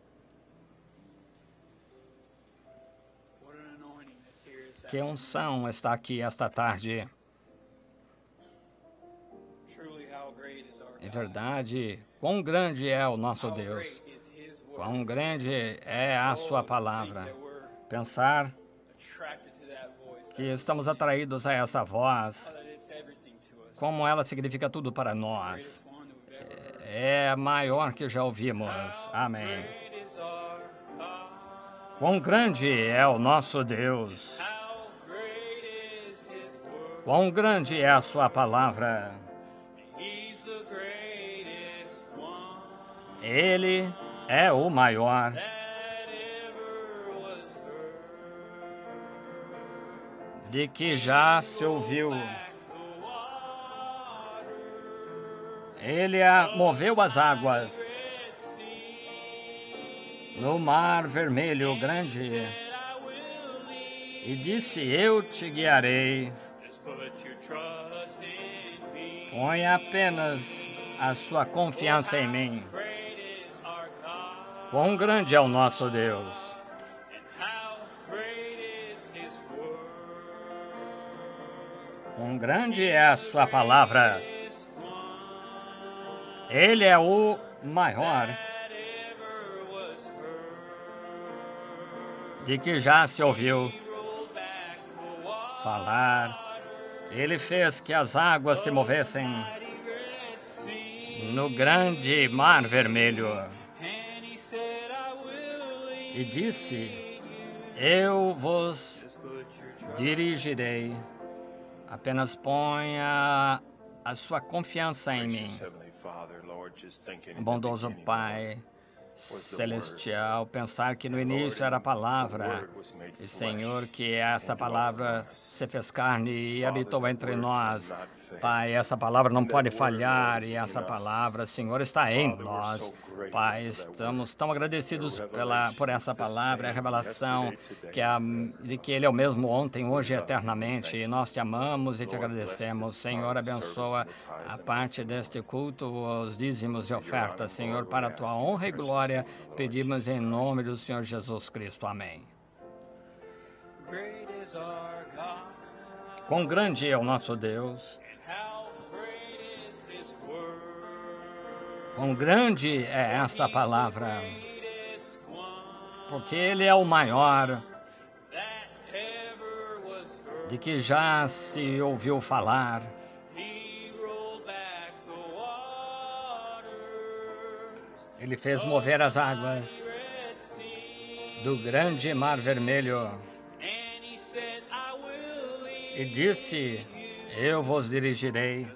Que unção está aqui esta tarde. É verdade, quão grande é o nosso Deus. Quão grande é a sua palavra. Pensar que estamos atraídos a essa voz, como ela significa tudo para nós. É maior que já ouvimos. Amém. Quão grande é o nosso Deus. Quão grande é a sua palavra. Ele é o maior. De que já se ouviu. Ele moveu as águas no mar vermelho grande e disse: eu te guiarei. Põe apenas a sua confiança em mim. Quão grande é o nosso Deus. Quão grande é a sua palavra. Ele é o maior. De que já se ouviu falar. Ele fez que as águas se movessem no grande mar vermelho. E disse: eu vos dirigirei. Apenas ponha a sua confiança em mim. Bondoso Pai Celestial, pensar que no início era a palavra, e Senhor, que essa palavra se fez carne e habitou entre nós. Pai, essa palavra não pode falhar, e essa palavra, Senhor, está em nós. Pai, estamos tão agradecidos por essa palavra, a revelação de que Ele é o mesmo ontem, hoje e eternamente. E nós te amamos e te agradecemos. Senhor, abençoa a parte deste culto, os dízimos e ofertas. Senhor, para a tua honra e glória, pedimos em nome do Senhor Jesus Cristo. Amém. Quão grande é o nosso Deus. Quão grande é esta palavra, porque Ele é o maior, de que já se ouviu falar. Ele fez mover as águas do grande mar vermelho e disse: eu vos dirigirei.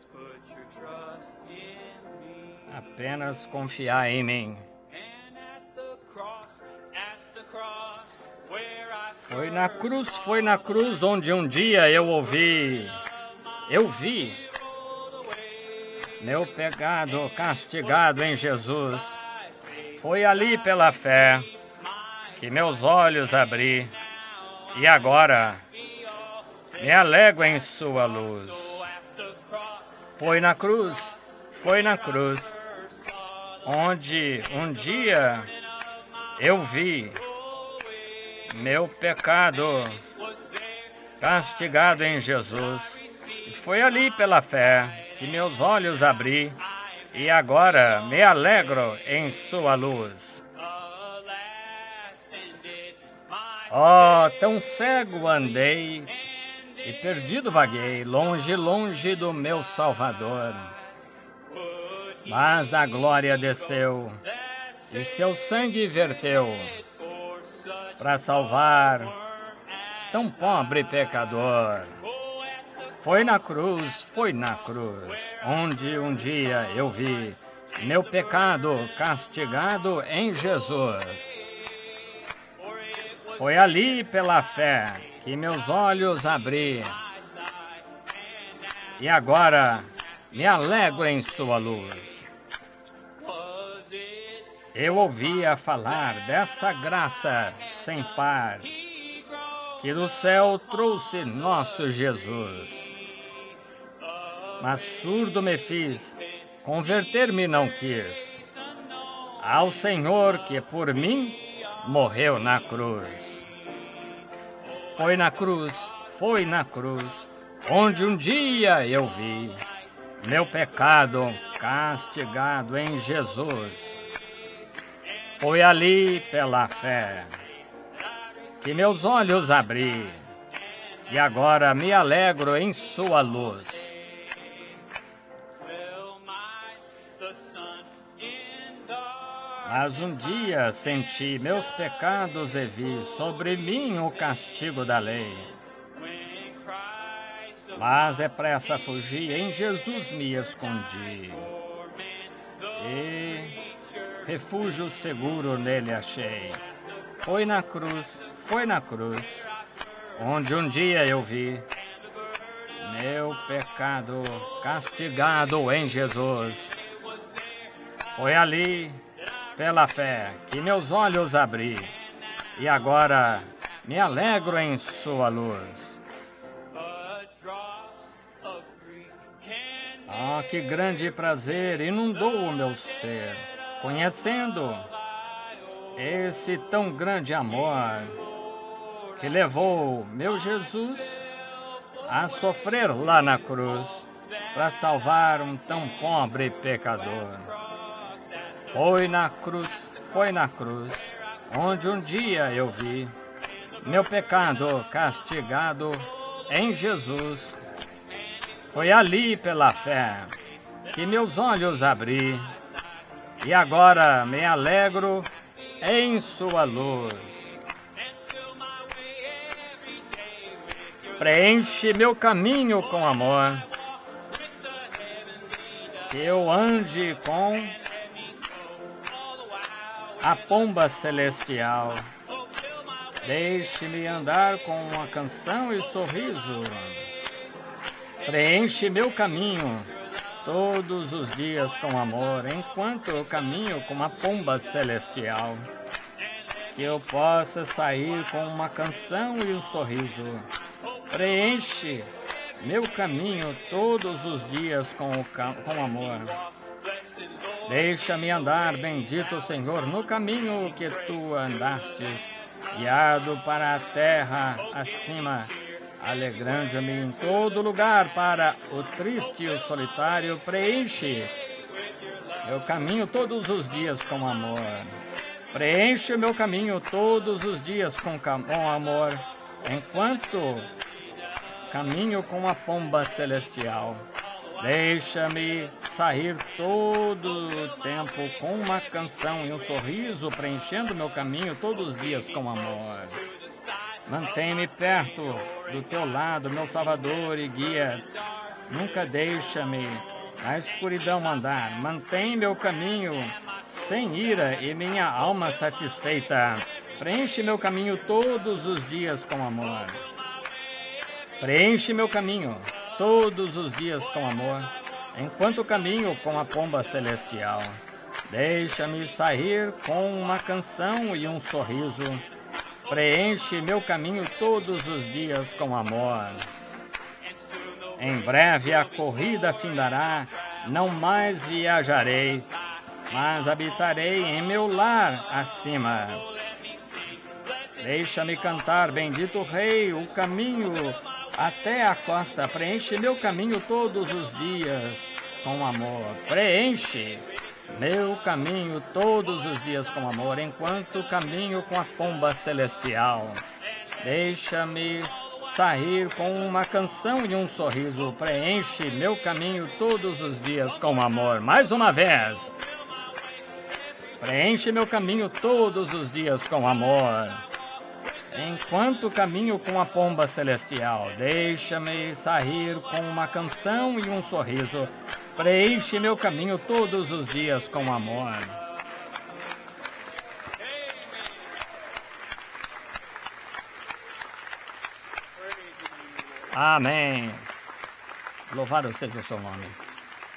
Apenas confiar em mim. Foi na cruz onde um dia eu vi meu pecado castigado em Jesus. Foi ali pela fé que meus olhos abri e agora me alegro em sua luz. Foi na cruz, onde um dia eu vi meu pecado castigado em Jesus. E foi ali pela fé que meus olhos abri e agora me alegro em sua luz. Oh, tão cego andei e perdido vaguei, longe, longe do meu Salvador. Mas a glória desceu e seu sangue verteu para salvar tão pobre pecador. Foi na cruz, onde um dia eu vi meu pecado castigado em Jesus. Foi ali pela fé que meus olhos abri e agora me alegro em sua luz. Eu ouvia falar dessa graça sem par, que do céu trouxe nosso Jesus. Mas surdo me fiz, converter-me não quis, ao Senhor que por mim morreu na cruz. Foi na cruz, onde um dia eu vi meu pecado castigado em Jesus. Foi ali pela fé que meus olhos abri, e agora me alegro em sua luz. Mas um dia senti meus pecados e vi sobre mim o castigo da lei. Mas depressa fugi, em Jesus me escondi, e refúgio seguro nele achei. Foi na cruz, onde um dia eu vi meu pecado castigado em Jesus. Foi ali, pela fé, que meus olhos abri, e agora me alegro em sua luz. Ah, que grande prazer inundou o meu ser, conhecendo esse tão grande amor que levou meu Jesus a sofrer lá na cruz para salvar um tão pobre pecador. Foi na cruz, onde um dia eu vi meu pecado castigado em Jesus. Foi ali pela fé que meus olhos abri, e agora me alegro em sua luz. Preenche meu caminho com amor, que eu ande com a pomba celestial. Deixe-me andar com uma canção e sorriso. Preenche meu caminho todos os dias com amor, enquanto eu caminho com uma pomba celestial. Que eu possa sair com uma canção e um sorriso. Preenche meu caminho todos os dias com amor. Deixa-me andar, bendito Senhor, no caminho que tu andastes, guiado para a terra acima, alegrando-me em todo lugar para o triste e o solitário. Preenche meu caminho todos os dias com amor. Preenche meu caminho todos os dias com amor, enquanto caminho com a pomba celestial. Deixa-me sair todo o tempo com uma canção e um sorriso, preenchendo meu caminho todos os dias com amor. Mantém-me perto do teu lado, meu Salvador e guia. Nunca deixa-me na escuridão andar. Mantém meu caminho sem ira e minha alma satisfeita. Preenche meu caminho todos os dias com amor. Preenche meu caminho todos os dias com amor, enquanto caminho com a pomba celestial. Deixa-me sair com uma canção e um sorriso. Preenche meu caminho todos os dias com amor. Em breve a corrida findará, não mais viajarei, mas habitarei em meu lar acima. Deixa-me cantar, bendito Rei, o caminho até a costa. Preenche meu caminho todos os dias com amor. Preenche meu caminho todos os dias com amor, enquanto caminho com a pomba celestial. Deixa-me sair com uma canção e um sorriso. Preenche meu caminho todos os dias com amor. Mais uma vez. Preenche meu caminho todos os dias com amor, enquanto caminho com a pomba celestial. Deixa-me sair com uma canção e um sorriso. Preenche meu caminho todos os dias com amor. Amém. Louvado seja o seu nome.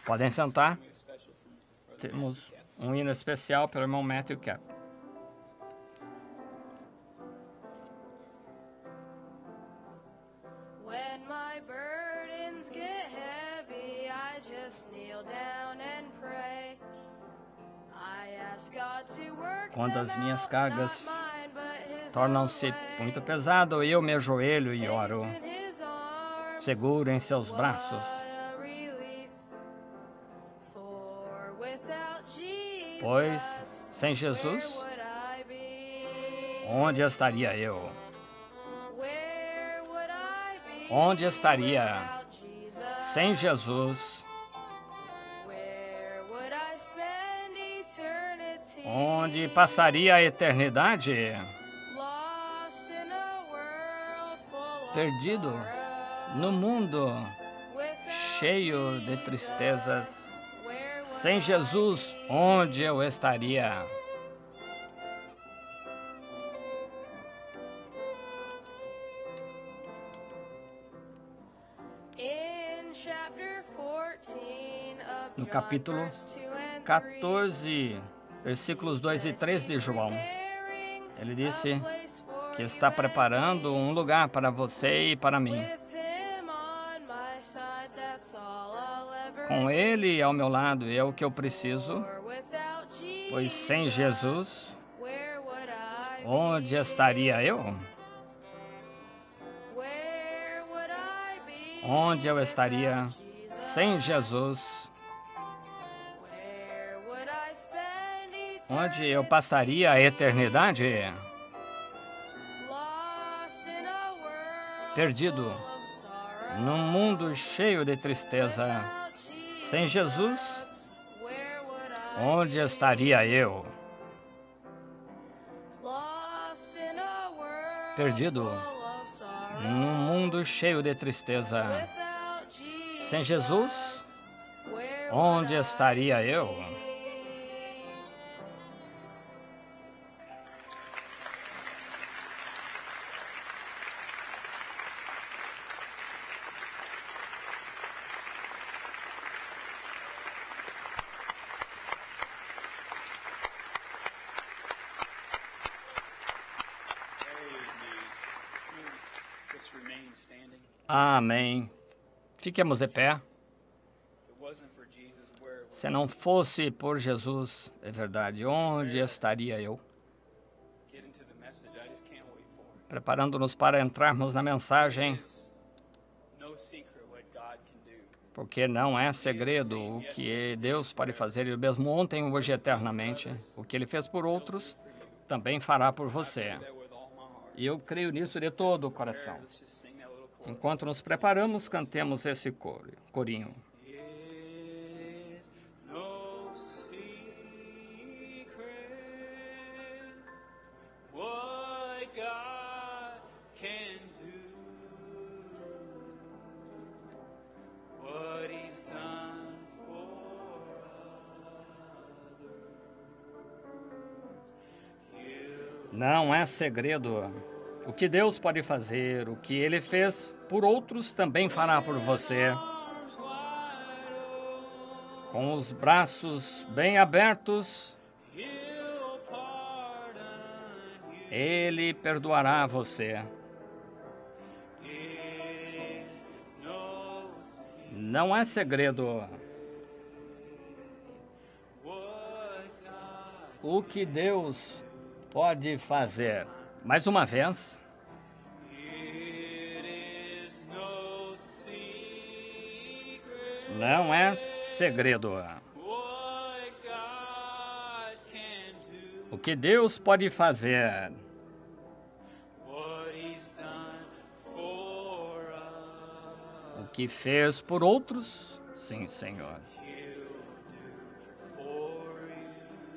Podem sentar. Temos um hino especial pelo irmão Matthew Cap. When my burdens get heavy, I just kneel down and pray. I ask God to work Quando as minhas cargas not mine, but His tornam-se own way. muito pesado, eu me ajoelho e oro, Safe in His arms, seguro em seus braços. what a relief. For without Jesus, Pois, sem where Jesus, would I be? onde estaria eu? Where would I be Onde estaria without Jesus? sem Jesus? Where would I spend eternity? Onde passaria a eternidade? Lost in a world full of Perdido sorrow. no mundo Without cheio de Jesus, tristezas. where would Sem I Jesus, be? onde eu estaria? In chapter 14 of No John, capítulo verse 2 and 3, 14, versículos 2 e 3 de João, ele disse que está preparando um lugar para você e para mim. Com Ele ao meu lado é o que eu preciso, pois sem Jesus, onde estaria eu? Onde eu estaria sem Jesus? Onde eu passaria a eternidade? Perdido num mundo cheio de tristeza. Sem Jesus, onde estaria eu? Perdido num mundo cheio de tristeza. Sem Jesus, onde estaria eu? Let's remain standing. Amém. Fiquemos de pé. If it wasn't for Jesus, where would Se não fosse por Jesus, é verdade, onde estaria eu? get into the message? I just can't wait for it. Preparando-nos para entrarmos na mensagem, It's no secret what God can do. porque não é segredo o que Deus pode fazer, Ele mesmo ontem, hoje e eternamente. O que Ele fez por outros, também fará por você. That with all my heart. E eu creio nisso de todo o coração. Let's just sing that little chorus. Enquanto nos preparamos, cantemos esse corinho. Is no secret what God can do, what He's done for others. He'll Não é segredo. O que Deus pode fazer, o que Ele fez por outros, também fará por você. arms wide open, Com os braços bem abertos, He'll pardon you. Ele perdoará você. It is no secret Não é segredo. what God. O que Deus pode fazer. Mais uma vez, It is no secret não é segredo. what God can do, O que Deus pode fazer. what He's done for us. O que fez por outros, sim, Senhor. He'll do for you.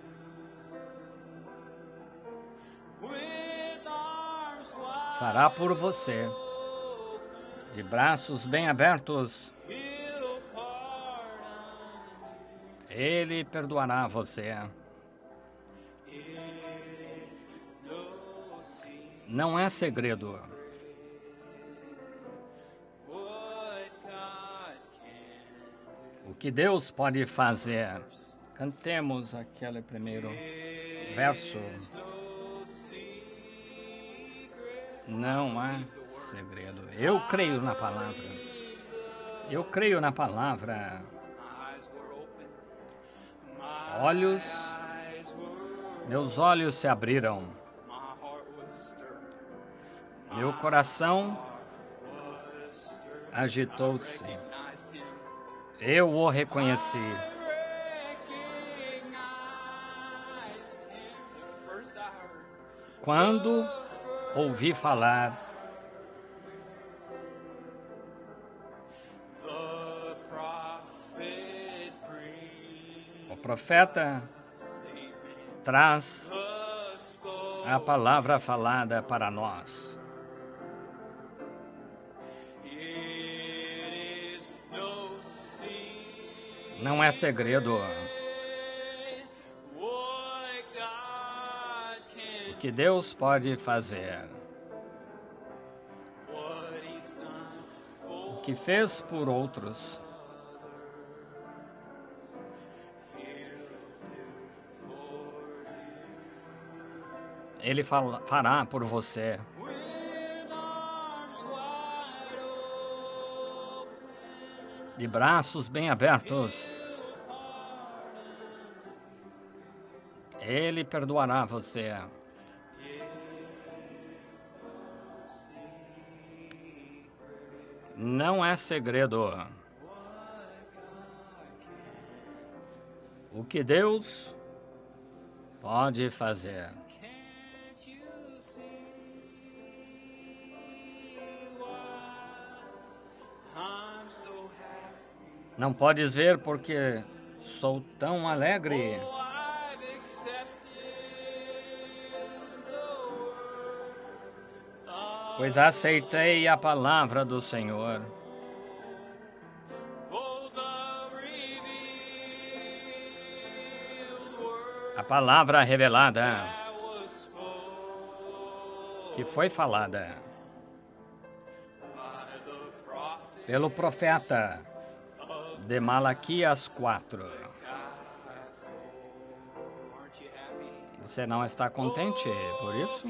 With arms wide Fará por você. De braços bem abertos, He'll pardon Ele perdoará você. you. It is no secret Não é segredo. what God can do. O que Deus pode fazer. Cantemos aquele primeiro verso. Não há segredo. Eu creio na palavra. Eu creio na palavra. Meus olhos se abriram. Meu coração agitou-se. Eu o reconheci. Quando ouvi falar, o profeta traz a palavra falada para nós. Não é segredo. O que Deus pode fazer. O que fez por outros. Ele fará por você. De braços bem abertos, Ele perdoará você. Não é segredo. O que Deus pode fazer. Não podes ver porque sou tão alegre. Pois aceitei a palavra do Senhor. A palavra revelada que foi falada pelo profeta de Malaquias 4. Você não está contente por isso?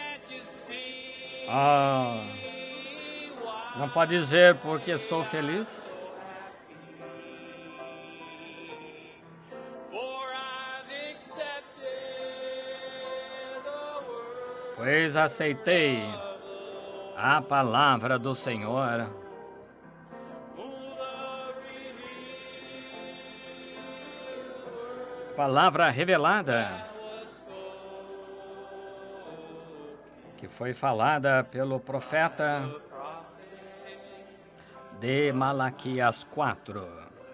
Não pode dizer porque sou feliz? Pois aceitei a palavra do Senhor. Palavra revelada que foi falada pelo profeta de Malaquias 4.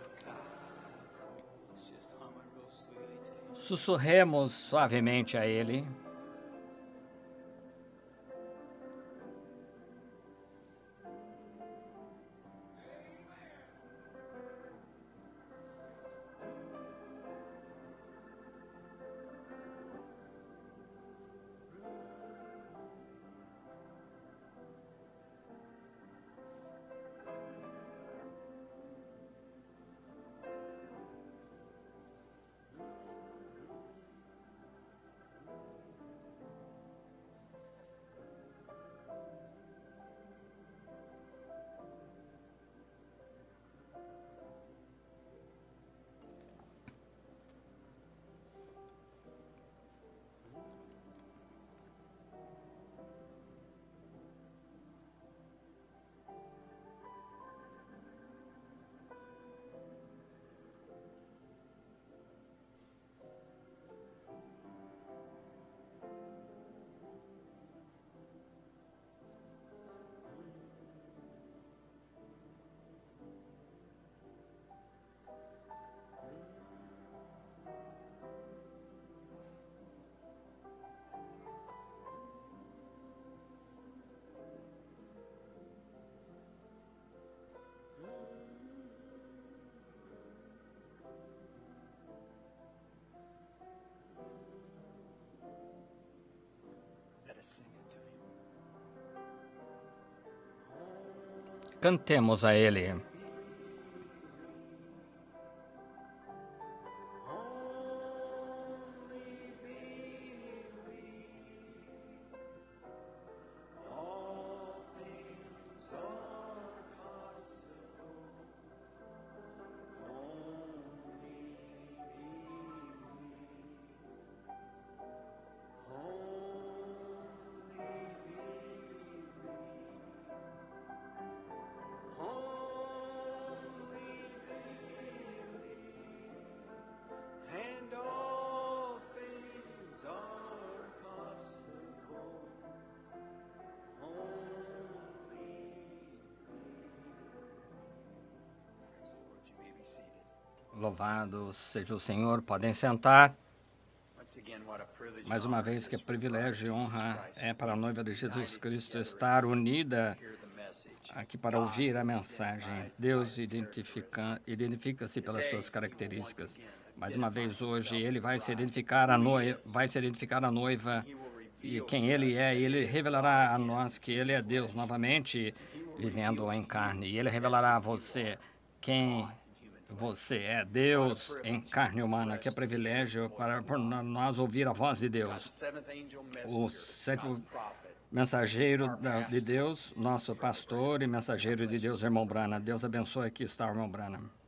Sussurremos suavemente a ele. Cantemos a ele. Louvado seja o Senhor. Podem sentar. Mais uma vez, que é privilégio e honra é para a noiva de Jesus Cristo estar unida aqui para ouvir a mensagem. Deus identifica-se pelas suas características. Mais uma vez, hoje, Ele vai se identificar a noiva e quem Ele é. E Ele revelará a nós que Ele é Deus novamente, vivendo em carne. E Ele revelará a você quem você é, Deus em carne humana. Que é privilégio para nós ouvir a voz de Deus. O sétimo mensageiro de Deus, nosso pastor e mensageiro de Deus, irmão Branham. Deus abençoe. Aqui está o irmão Branham.